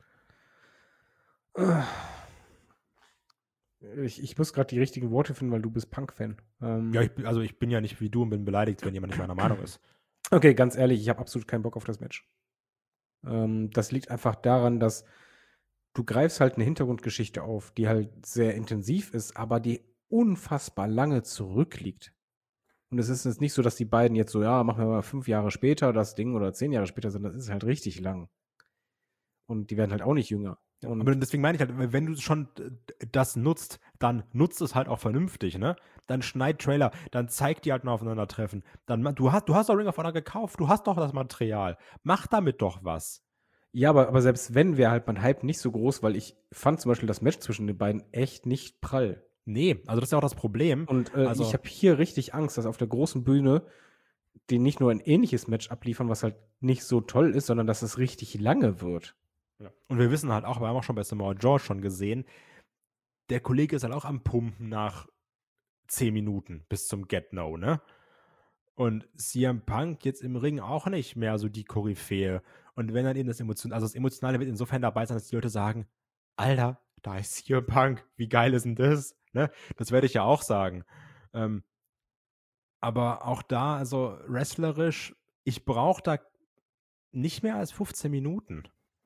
Ich, ich muss gerade die richtigen Worte finden, weil du bist Punk-Fan. Ähm, Ja, ich, also ich bin ja nicht wie du und bin beleidigt, wenn jemand nicht meiner Meinung ist. Okay, ganz ehrlich, ich habe absolut keinen Bock auf das Match. Ähm, das liegt einfach daran, dass du greifst halt eine Hintergrundgeschichte auf, die halt sehr intensiv ist, aber die unfassbar lange zurückliegt. Und es ist jetzt nicht so, dass die beiden jetzt so, ja, machen wir mal fünf Jahre später das Ding oder zehn Jahre später, sondern das ist halt richtig lang. Und die werden halt auch nicht jünger. Und Aber deswegen meine ich halt, wenn du schon das nutzt, dann nutzt es halt auch vernünftig, ne? Dann schneid Trailer, dann zeig die halt mal aufeinandertreffen. Dann, du hast, du hast doch Ring of Honor gekauft, du hast doch das Material. Mach damit doch was. Ja, aber, aber selbst wenn, wäre halt mein Hype nicht so groß, weil ich fand zum Beispiel das Match zwischen den beiden echt nicht prall. Nee, also das ist ja auch das Problem. Und äh, also, ich habe hier richtig Angst, dass auf der großen Bühne die nicht nur ein ähnliches Match abliefern, was halt nicht so toll ist, sondern dass es richtig lange wird. Ja. Und wir wissen halt auch, wir haben auch schon bei Samoa Joe schon gesehen, der Kollege ist halt auch am Pumpen nach zehn Minuten bis zum Get-No, ne? Und C M Punk jetzt im Ring auch nicht mehr so die Koryphäe. Und wenn dann eben das Emotion, also das Emotionale wird insofern dabei sein, dass die Leute sagen, Alter, da ist C M Punk, wie geil ist denn das? Ne? Das werde ich ja auch sagen. Ähm, aber auch da, also wrestlerisch, ich brauche da nicht mehr als fünfzehn Minuten.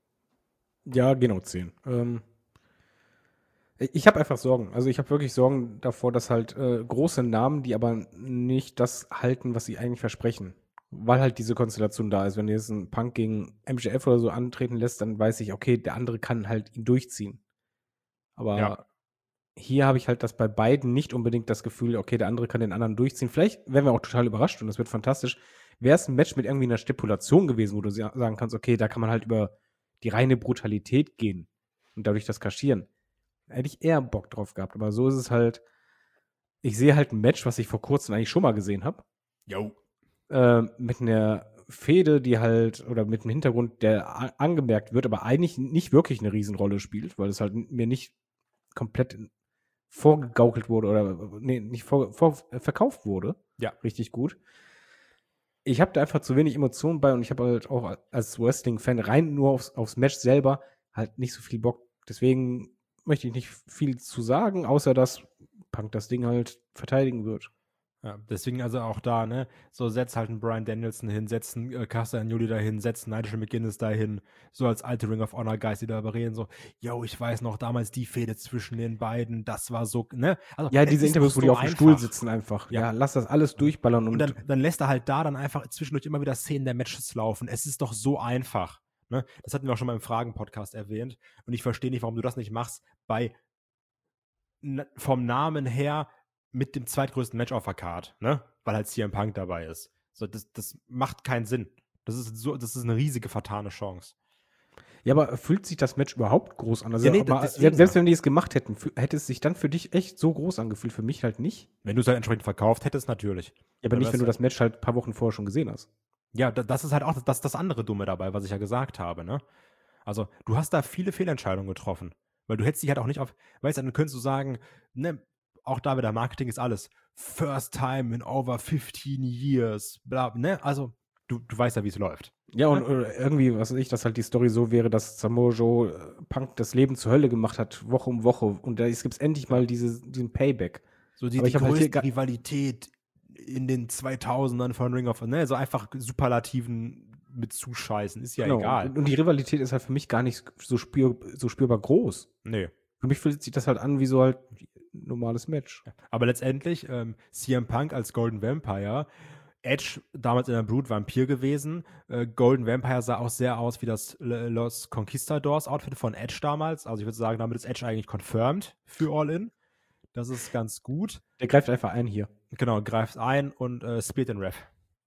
Ja, genau zehn. Ähm, ich habe einfach Sorgen. Also ich habe wirklich Sorgen davor, dass halt äh, große Namen, die aber nicht das halten, was sie eigentlich versprechen. Weil halt diese Konstellation da ist. Wenn du jetzt einen Punk gegen M J F oder so antreten lässt, dann weiß ich, okay, der andere kann halt ihn durchziehen. Aber Ja. hier habe ich halt das bei beiden nicht unbedingt das Gefühl, okay, der andere kann den anderen durchziehen. Vielleicht werden wir auch total überrascht und das wird fantastisch. Wäre es ein Match mit irgendwie einer Stipulation gewesen, wo du sa- sagen kannst, okay, da kann man halt über die reine Brutalität gehen und dadurch das kaschieren. Hätte ich eher Bock drauf gehabt. Aber so ist es halt, ich sehe halt ein Match, was ich vor kurzem eigentlich schon mal gesehen habe, Jo. äh, mit einer Fehde, die halt, oder mit einem Hintergrund, der a- angemerkt wird, aber eigentlich nicht wirklich eine Riesenrolle spielt, weil es halt mir nicht komplett vorgegaukelt wurde oder nee, nicht vor, vor, verkauft wurde. Ja. Richtig gut. Ich habe da einfach zu wenig Emotionen bei und ich habe halt auch als Wrestling-Fan rein nur aufs, aufs Match selber halt nicht so viel Bock. Deswegen möchte ich nicht viel zu sagen, außer dass Punk das Ding halt verteidigen wird. Ja, deswegen also auch da, ne, so setz halt einen Bryan Danielson hin, setz einen äh, Castagnoli dahin, setz einen Nigel McGuinness dahin, so als alte Ring of Honor Guys, die darüber reden, so, yo, ich weiß noch, damals die Fehde zwischen den beiden, das war so, ne? Also, Ja, es diese ist Interviews, doch wo die so auf dem einfach. Stuhl sitzen einfach. Ja, Ja. lass das alles durchballern und, Und dann, dann lässt er halt da dann einfach zwischendurch immer wieder Szenen der Matches laufen. Es ist doch so einfach. Ne? Das hatten wir auch schon mal im Fragen-Podcast erwähnt. Und ich verstehe nicht, warum du das nicht machst bei n- vom Namen her mit dem zweitgrößten Match auf der Card, ne? Weil halt C M Punk dabei ist. So, das, das macht keinen Sinn. Das ist so, das ist eine riesige vertane Chance. ja, aber fühlt sich das Match überhaupt groß an? Also, Ja, nee, mal, deswegen selbst, selbst ja. wenn die es gemacht hätten, fü- hätte es sich dann für dich echt so groß angefühlt, für mich halt nicht. Wenn du es halt entsprechend verkauft hättest, natürlich. Ja, aber Dann nicht, wär's wenn du halt- das Match halt ein paar Wochen vorher schon gesehen hast. Ja, da- das ist halt auch das, das andere Dumme dabei, was ich ja gesagt habe, ne? Also, du hast da viele Fehlentscheidungen getroffen. Weil du hättest dich halt auch nicht auf, weißt du, dann könntest du sagen, ne, auch da wieder Marketing ist alles. First time in over fifteen years, bla, ne? Also, du, du weißt ja, wie es läuft. Ja, und oder irgendwie, was weiß ich, dass halt die Story so wäre, dass Samoa Joe äh, Punk das Leben zur Hölle gemacht hat, Woche um Woche. Und da gibt es endlich mal diese, diesen Payback. So die, Aber die ich hab halt hier größte ga- Rivalität in den zweitausendern von Ring of, ne, so einfach Superlativen mit zuscheißen, ist ja Genau. egal. Und, und die Rivalität ist halt für mich gar nicht so, spür, so spürbar groß. Nee. Für mich fühlt sich das halt an wie so halt ein normales Match. Aber letztendlich, ähm, C M Punk als Golden Vampire, Edge damals in der Brood Vampir gewesen. Äh, Golden Vampire sah auch sehr aus wie das L- Los Conquistadors Outfit von Edge damals. Also ich würde sagen, damit ist Edge eigentlich confirmed für All In. Das ist ganz gut. Der greift einfach ein hier. Genau, greift ein und äh, spielt den Ref.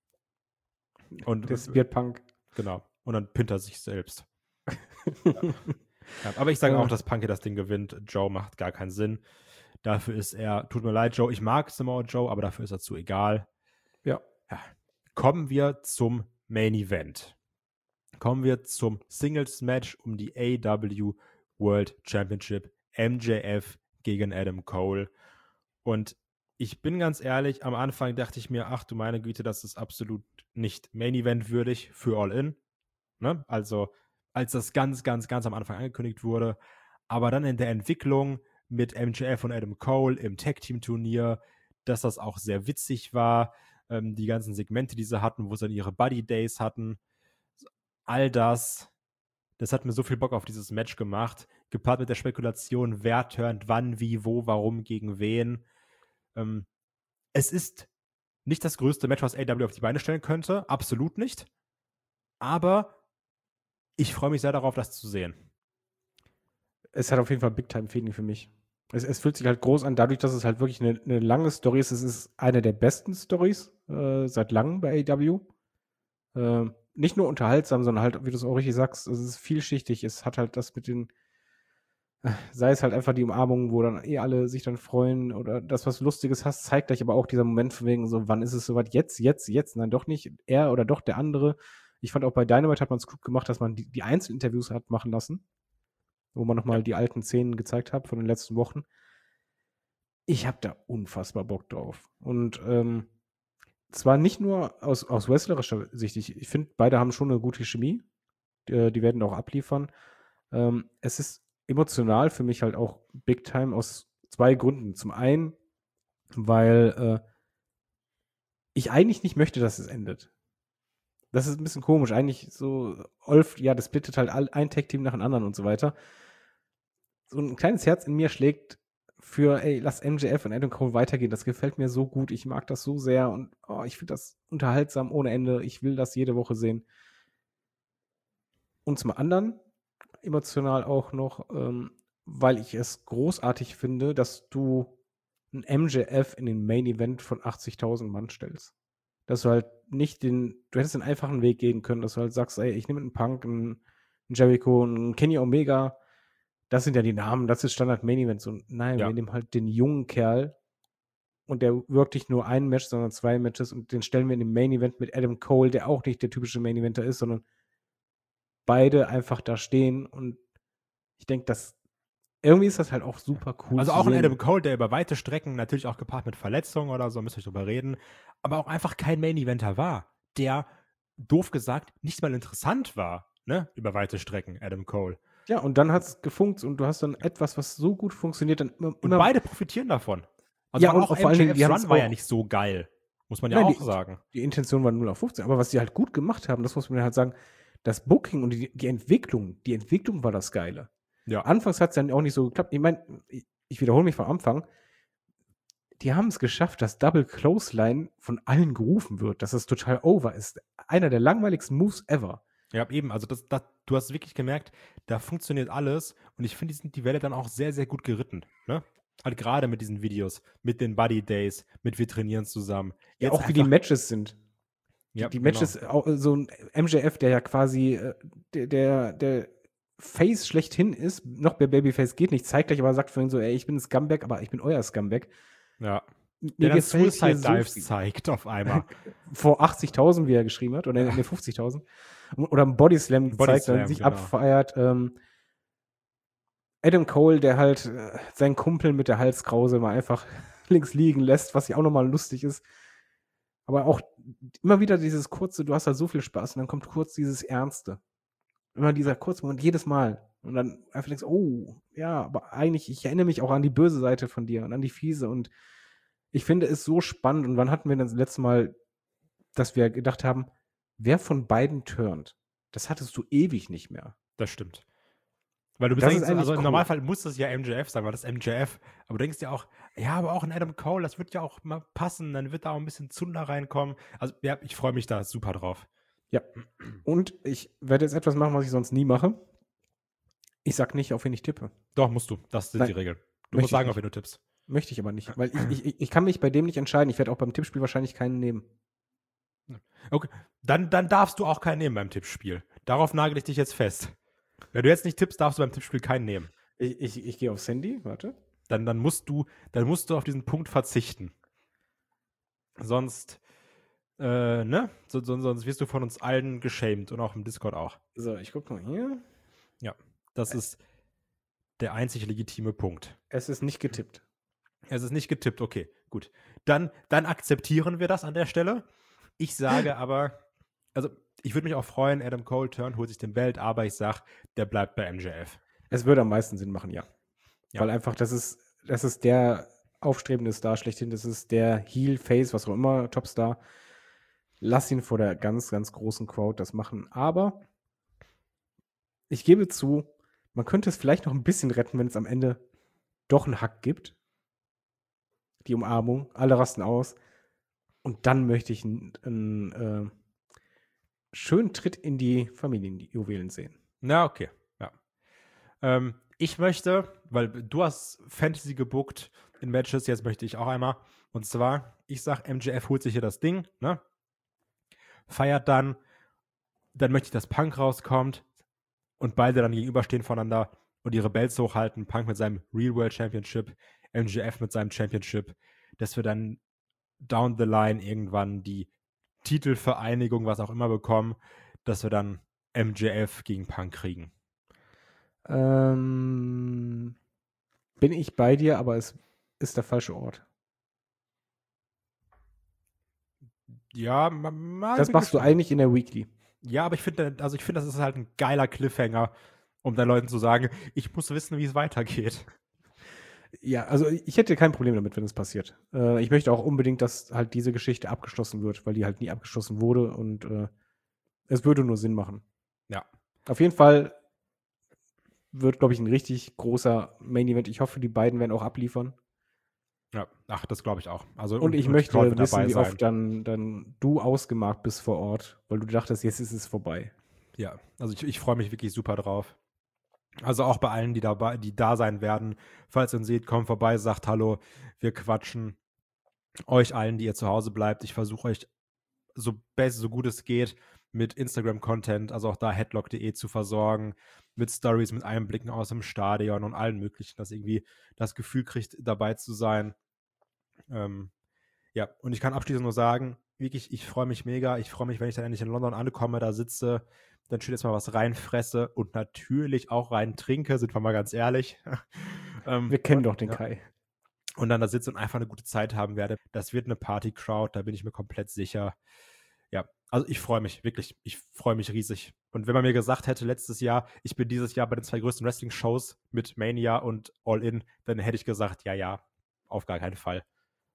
Und Der Spear Punk. genau. Und dann pinnt er sich selbst. Ja. Ja, aber ich sage Ja. auch, dass Punk hier das Ding gewinnt. Joe macht gar keinen Sinn. Dafür ist er, tut mir leid, Joe, ich mag Samoa Joe, aber dafür ist er zu egal. Ja. Ja. Kommen wir zum Main Event. Kommen wir zum Singles-Match um die A E W World Championship. M J F gegen Adam Cole. Und ich bin ganz ehrlich, am Anfang dachte ich mir, ach du meine Güte, das ist absolut nicht Main Event würdig für All In. Ne? Also, als das ganz, ganz, ganz am Anfang angekündigt wurde. Aber dann in der Entwicklung mit M J F und Adam Cole im Tag-Team-Turnier, dass das auch sehr witzig war. Ähm, die ganzen Segmente, die sie hatten, wo sie dann ihre Buddy-Days hatten. All das, das hat mir so viel Bock auf dieses Match gemacht. Gepaart mit der Spekulation, wer turnt wann, wie, wo, warum, gegen wen. Ähm, es ist nicht das größte Match, was A E W auf die Beine stellen könnte. Absolut nicht. Aber ich freue mich sehr darauf, das zu sehen. Es hat auf jeden Fall Big-Time-Feeling für mich. Es, es fühlt sich halt groß an, dadurch, dass es halt wirklich eine, eine lange Story ist. Es ist eine der besten Stories äh, seit langem bei A E W. Äh, nicht nur unterhaltsam, sondern halt, wie du es auch richtig sagst, es ist vielschichtig. Es hat halt das mit den, äh, sei es halt einfach die Umarmung, wo dann eh alle sich dann freuen oder das, was Lustiges hast, zeigt gleich aber auch dieser Moment von wegen so, wann ist es soweit? Jetzt, jetzt, jetzt? Nein, doch nicht. Er oder doch der andere. Ich fand auch bei Dynamite hat man es gut gemacht, dass man die, die Einzelinterviews hat machen lassen, wo man nochmal Ja. die alten Szenen gezeigt hat von den letzten Wochen. Ich habe da unfassbar Bock drauf. Und ähm, zwar nicht nur aus, aus wrestlerischer Sicht, ich, ich finde, beide haben schon eine gute Chemie. Die, die werden auch abliefern. Ähm, es ist emotional für mich halt auch Big Time aus zwei Gründen. Zum einen, weil äh, ich eigentlich nicht möchte, dass es endet. Das ist ein bisschen komisch. Eigentlich so, Olf, ja, das splittet halt all, ein Tag-Team nach dem anderen und so weiter. So ein kleines Herz in mir schlägt für, ey, lass M J F und Adam Cole weitergehen. Das gefällt mir so gut. Ich mag das so sehr und oh, ich finde das unterhaltsam ohne Ende. Ich will das jede Woche sehen. Und zum anderen, emotional auch noch, ähm, weil ich es großartig finde, dass du ein M J F in den Main Event von achtzigtausend Mann stellst. Dass du halt nicht den, du hättest den einfachen Weg gehen können, dass du halt sagst, ey, ich nehme einen Punk, einen, einen Jericho, einen Kenny Omega, das sind ja die Namen, das ist Standard Main Event. So, nein, Ja. wir nehmen halt den jungen Kerl und der wirkt nicht nur ein Match, sondern zwei Matches und den stellen wir in den Main Event mit Adam Cole, der auch nicht der typische Main Eventer ist, sondern beide einfach da stehen und ich denke, dass irgendwie ist das halt auch super cool. Also zu auch ein sehen. Adam Cole, der über weite Strecken, natürlich auch gepaart mit Verletzungen oder so, müsst ihr drüber reden, aber auch einfach kein Main-Eventer war, der, doof gesagt, nicht mal interessant war, ne, über weite Strecken, Adam Cole. Ja, und dann hat es gefunkt und du hast dann etwas, was so gut funktioniert, dann immer, Und beide profitieren davon. Also Ja, und auch vor allen Dingen, die M J Fs haben's Run war ja auch- nicht so geil, muss man ja Nein, auch die- sagen. Die Intention war null auf fünfzehn, aber was sie halt gut gemacht haben, das muss man halt sagen, das Booking und die, die Entwicklung, die Entwicklung war das Geile. Ja. Anfangs hat es dann auch nicht so geklappt. Ich meine, ich, ich wiederhole mich vom Anfang. Die haben es geschafft, dass Double Clothesline von allen gerufen wird, dass es total over ist. Einer der langweiligsten Moves ever. Ja, eben, also das, das, du hast wirklich gemerkt, da funktioniert alles und ich finde, die sind die Welle dann auch sehr, sehr gut geritten, ne? Halt gerade mit diesen Videos, mit den Buddy Days, mit wir trainieren zusammen. Ja, Jetzt auch wie die einfach- Matches sind. Ja, die genau. Matches, auch so ein M J F, der ja quasi äh, der, der, der Face schlechthin ist, noch bei Babyface geht nicht, zeigt gleich aber sagt vorhin so, ey, ich bin ein Scumbag, aber ich bin euer Scumbag. Ja. Mir Der dann gefällt Suicide hier so Dives viel. zeigt auf einmal. Vor achtzigtausend, wie er geschrieben hat, oder nee, fünfzigtausend. Oder ein Bodyslam Ein zeigt, Bodyslam, dann sich genau. abfeiert. Ähm, Adam Cole, der halt äh, seinen Kumpel mit der Halskrause mal einfach links liegen lässt, was ja auch nochmal lustig ist. Aber auch immer wieder dieses kurze, du hast halt so viel Spaß und dann kommt kurz dieses Ernste. Immer dieser kurze Moment, jedes Mal. Und dann einfach denkst, oh, ja, aber eigentlich, ich erinnere mich auch an die böse Seite von dir und an die fiese und ich finde es so spannend. Und wann hatten wir das letzte Mal, dass wir gedacht haben, wer von beiden turnt? Das hattest du ewig nicht mehr. Das stimmt. Weil du bist Das eigentlich, ist eigentlich also im cool. Normalfall muss das ja M J F sein, weil das ist M J F. Aber du denkst ja auch, ja, aber auch ein Adam Cole, das wird ja auch mal passen, dann wird da auch ein bisschen Zunder reinkommen. Also ja, ich freue mich da super drauf. Ja. Und ich werde jetzt etwas machen, was ich sonst nie mache. Ich sag nicht, auf wen ich tippe. Doch, musst du. Das sind Nein, die Regeln. Du möchte musst ich sagen, nicht. auf wen du tippst. Möchte ich aber nicht, weil ich, ich, ich kann mich bei dem nicht entscheiden. Ich werde auch beim Tippspiel wahrscheinlich keinen nehmen. Okay, dann, dann darfst du auch keinen nehmen beim Tippspiel. Darauf nagel ich dich jetzt fest. Wenn du jetzt nicht tippst, darfst du beim Tippspiel keinen nehmen. Ich, ich, ich gehe aufs Handy, warte. Dann, dann, musst du, dann musst du auf diesen Punkt verzichten. Sonst, äh, ne? So, so, sonst wirst du von uns allen geschämt und auch im Discord auch. So, ich gucke mal hier. Ja, das ist der einzig legitime Punkt. Es ist nicht getippt. Es ist nicht getippt, okay, gut. Dann, dann akzeptieren wir das an der Stelle. Ich sage aber, also ich würde mich auch freuen, Adam Cole turnt, holt sich den Belt, aber ich sag, der bleibt bei M J F. Es würde am meisten Sinn machen, ja. Ja. Weil einfach, das ist, das ist der aufstrebende Star schlechthin, das ist der Heel, Face, was auch immer, Topstar. Lass ihn vor der ganz, ganz großen Crowd das machen. Aber ich gebe zu, man könnte es vielleicht noch ein bisschen retten, wenn es am Ende doch einen Hack gibt. Die Umarmung, alle rasten aus. Und dann möchte ich einen, einen äh, schönen Tritt in die Familienjuwelen sehen. Na, okay, ja. Ähm, ich möchte, weil du hast Fantasy gebuckt in Matches, jetzt möchte ich auch einmal. Und zwar, ich sag, M J F holt sich hier das Ding, ne? Feiert dann, dann möchte ich, dass Punk rauskommt und beide dann gegenüberstehen voneinander und ihre Belts hochhalten. Punk mit seinem Real World Championship, M J F mit seinem Championship, dass wir dann down the line irgendwann die Titelvereinigung, was auch immer, bekommen, dass wir dann M J F gegen Punk kriegen. Ähm, bin ich bei dir, aber es ist der falsche Ort. Ja, ma, ma, Das machst du eigentlich in der Weekly. Ja, aber ich finde, also ich finde, das ist halt ein geiler Cliffhanger, um den Leuten zu sagen, ich muss wissen, wie es weitergeht. Ja, also ich hätte kein Problem damit, wenn es passiert. Äh, ich möchte auch unbedingt, dass halt diese Geschichte abgeschlossen wird, weil die halt nie abgeschlossen wurde und äh, es würde nur Sinn machen. Ja. Auf jeden Fall wird, glaube ich, ein richtig großer Main-Event. Ich hoffe, die beiden werden auch abliefern. Ja, ach, das glaube ich auch. Also, und, und ich und möchte Crawford wissen, dabei wie sein. oft dann, dann du ausgemarkt bist vor Ort, weil du dachtest, jetzt ist es vorbei. Ja, also ich, ich freue mich wirklich super drauf. Also auch bei allen, die dabei, die da sein werden. Falls ihr uns seht, kommt vorbei, sagt Hallo, wir quatschen. Euch allen, die ihr zu Hause bleibt, ich versuche euch so best, so gut es geht, mit Instagram-Content, also auch da headlock punkt de zu versorgen, mit Stories, mit Einblicken aus dem Stadion und allen möglichen, dass irgendwie das Gefühl kriegt, dabei zu sein. Ähm, ja, und ich kann abschließend nur sagen, wirklich, ich freue mich mega. Ich freue mich, wenn ich dann endlich in London ankomme, da sitze, dann schön jetzt mal was reinfresse und natürlich auch rein trinke, sind wir mal ganz ehrlich. ähm, wir kennen und, doch den ja. Kai. Und dann da sitze und einfach eine gute Zeit haben werde. Das wird eine Party-Crowd, da bin ich mir komplett sicher. Ja, also ich freue mich, wirklich. Ich freue mich riesig. Und wenn man mir gesagt hätte, letztes Jahr, ich bin dieses Jahr bei den zwei größten Wrestling-Shows mit Mania und All In, dann hätte ich gesagt, ja, ja, auf gar keinen Fall.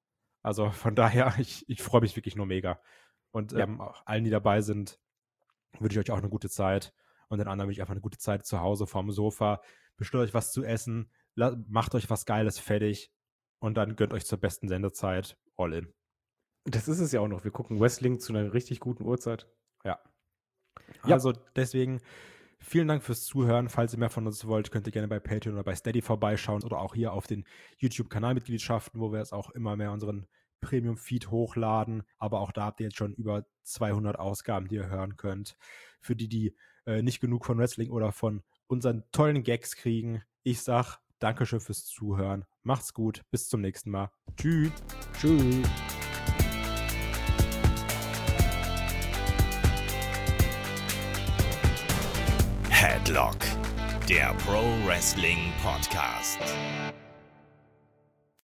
Also von daher, ich, ich freue mich wirklich nur mega. Und ja. ähm, auch allen, die dabei sind, wünsche ich euch auch eine gute Zeit. Und den anderen wünsche ich einfach eine gute Zeit zu Hause vorm Sofa. Bestellt euch was zu essen, la- macht euch was Geiles fertig und dann gönnt euch zur besten Sendezeit All In. Das ist es ja auch noch. Wir gucken Wrestling zu einer richtig guten Uhrzeit. Ja. Ja. Also deswegen vielen Dank fürs Zuhören. Falls ihr mehr von uns wollt, könnt ihr gerne bei Patreon oder bei Steady vorbeischauen oder auch hier auf den YouTube-Kanalmitgliedschaften, wo wir jetzt auch immer mehr unseren Premium-Feed hochladen. Aber auch da habt ihr jetzt schon über zweihundert Ausgaben, die ihr hören könnt. Für die, die äh, nicht genug von Wrestling oder von unseren tollen Gags kriegen. Ich sag Dankeschön fürs Zuhören. Macht's gut. Bis zum nächsten Mal. Tschüss. Tschüss. Headlock, der Pro Wrestling Podcast.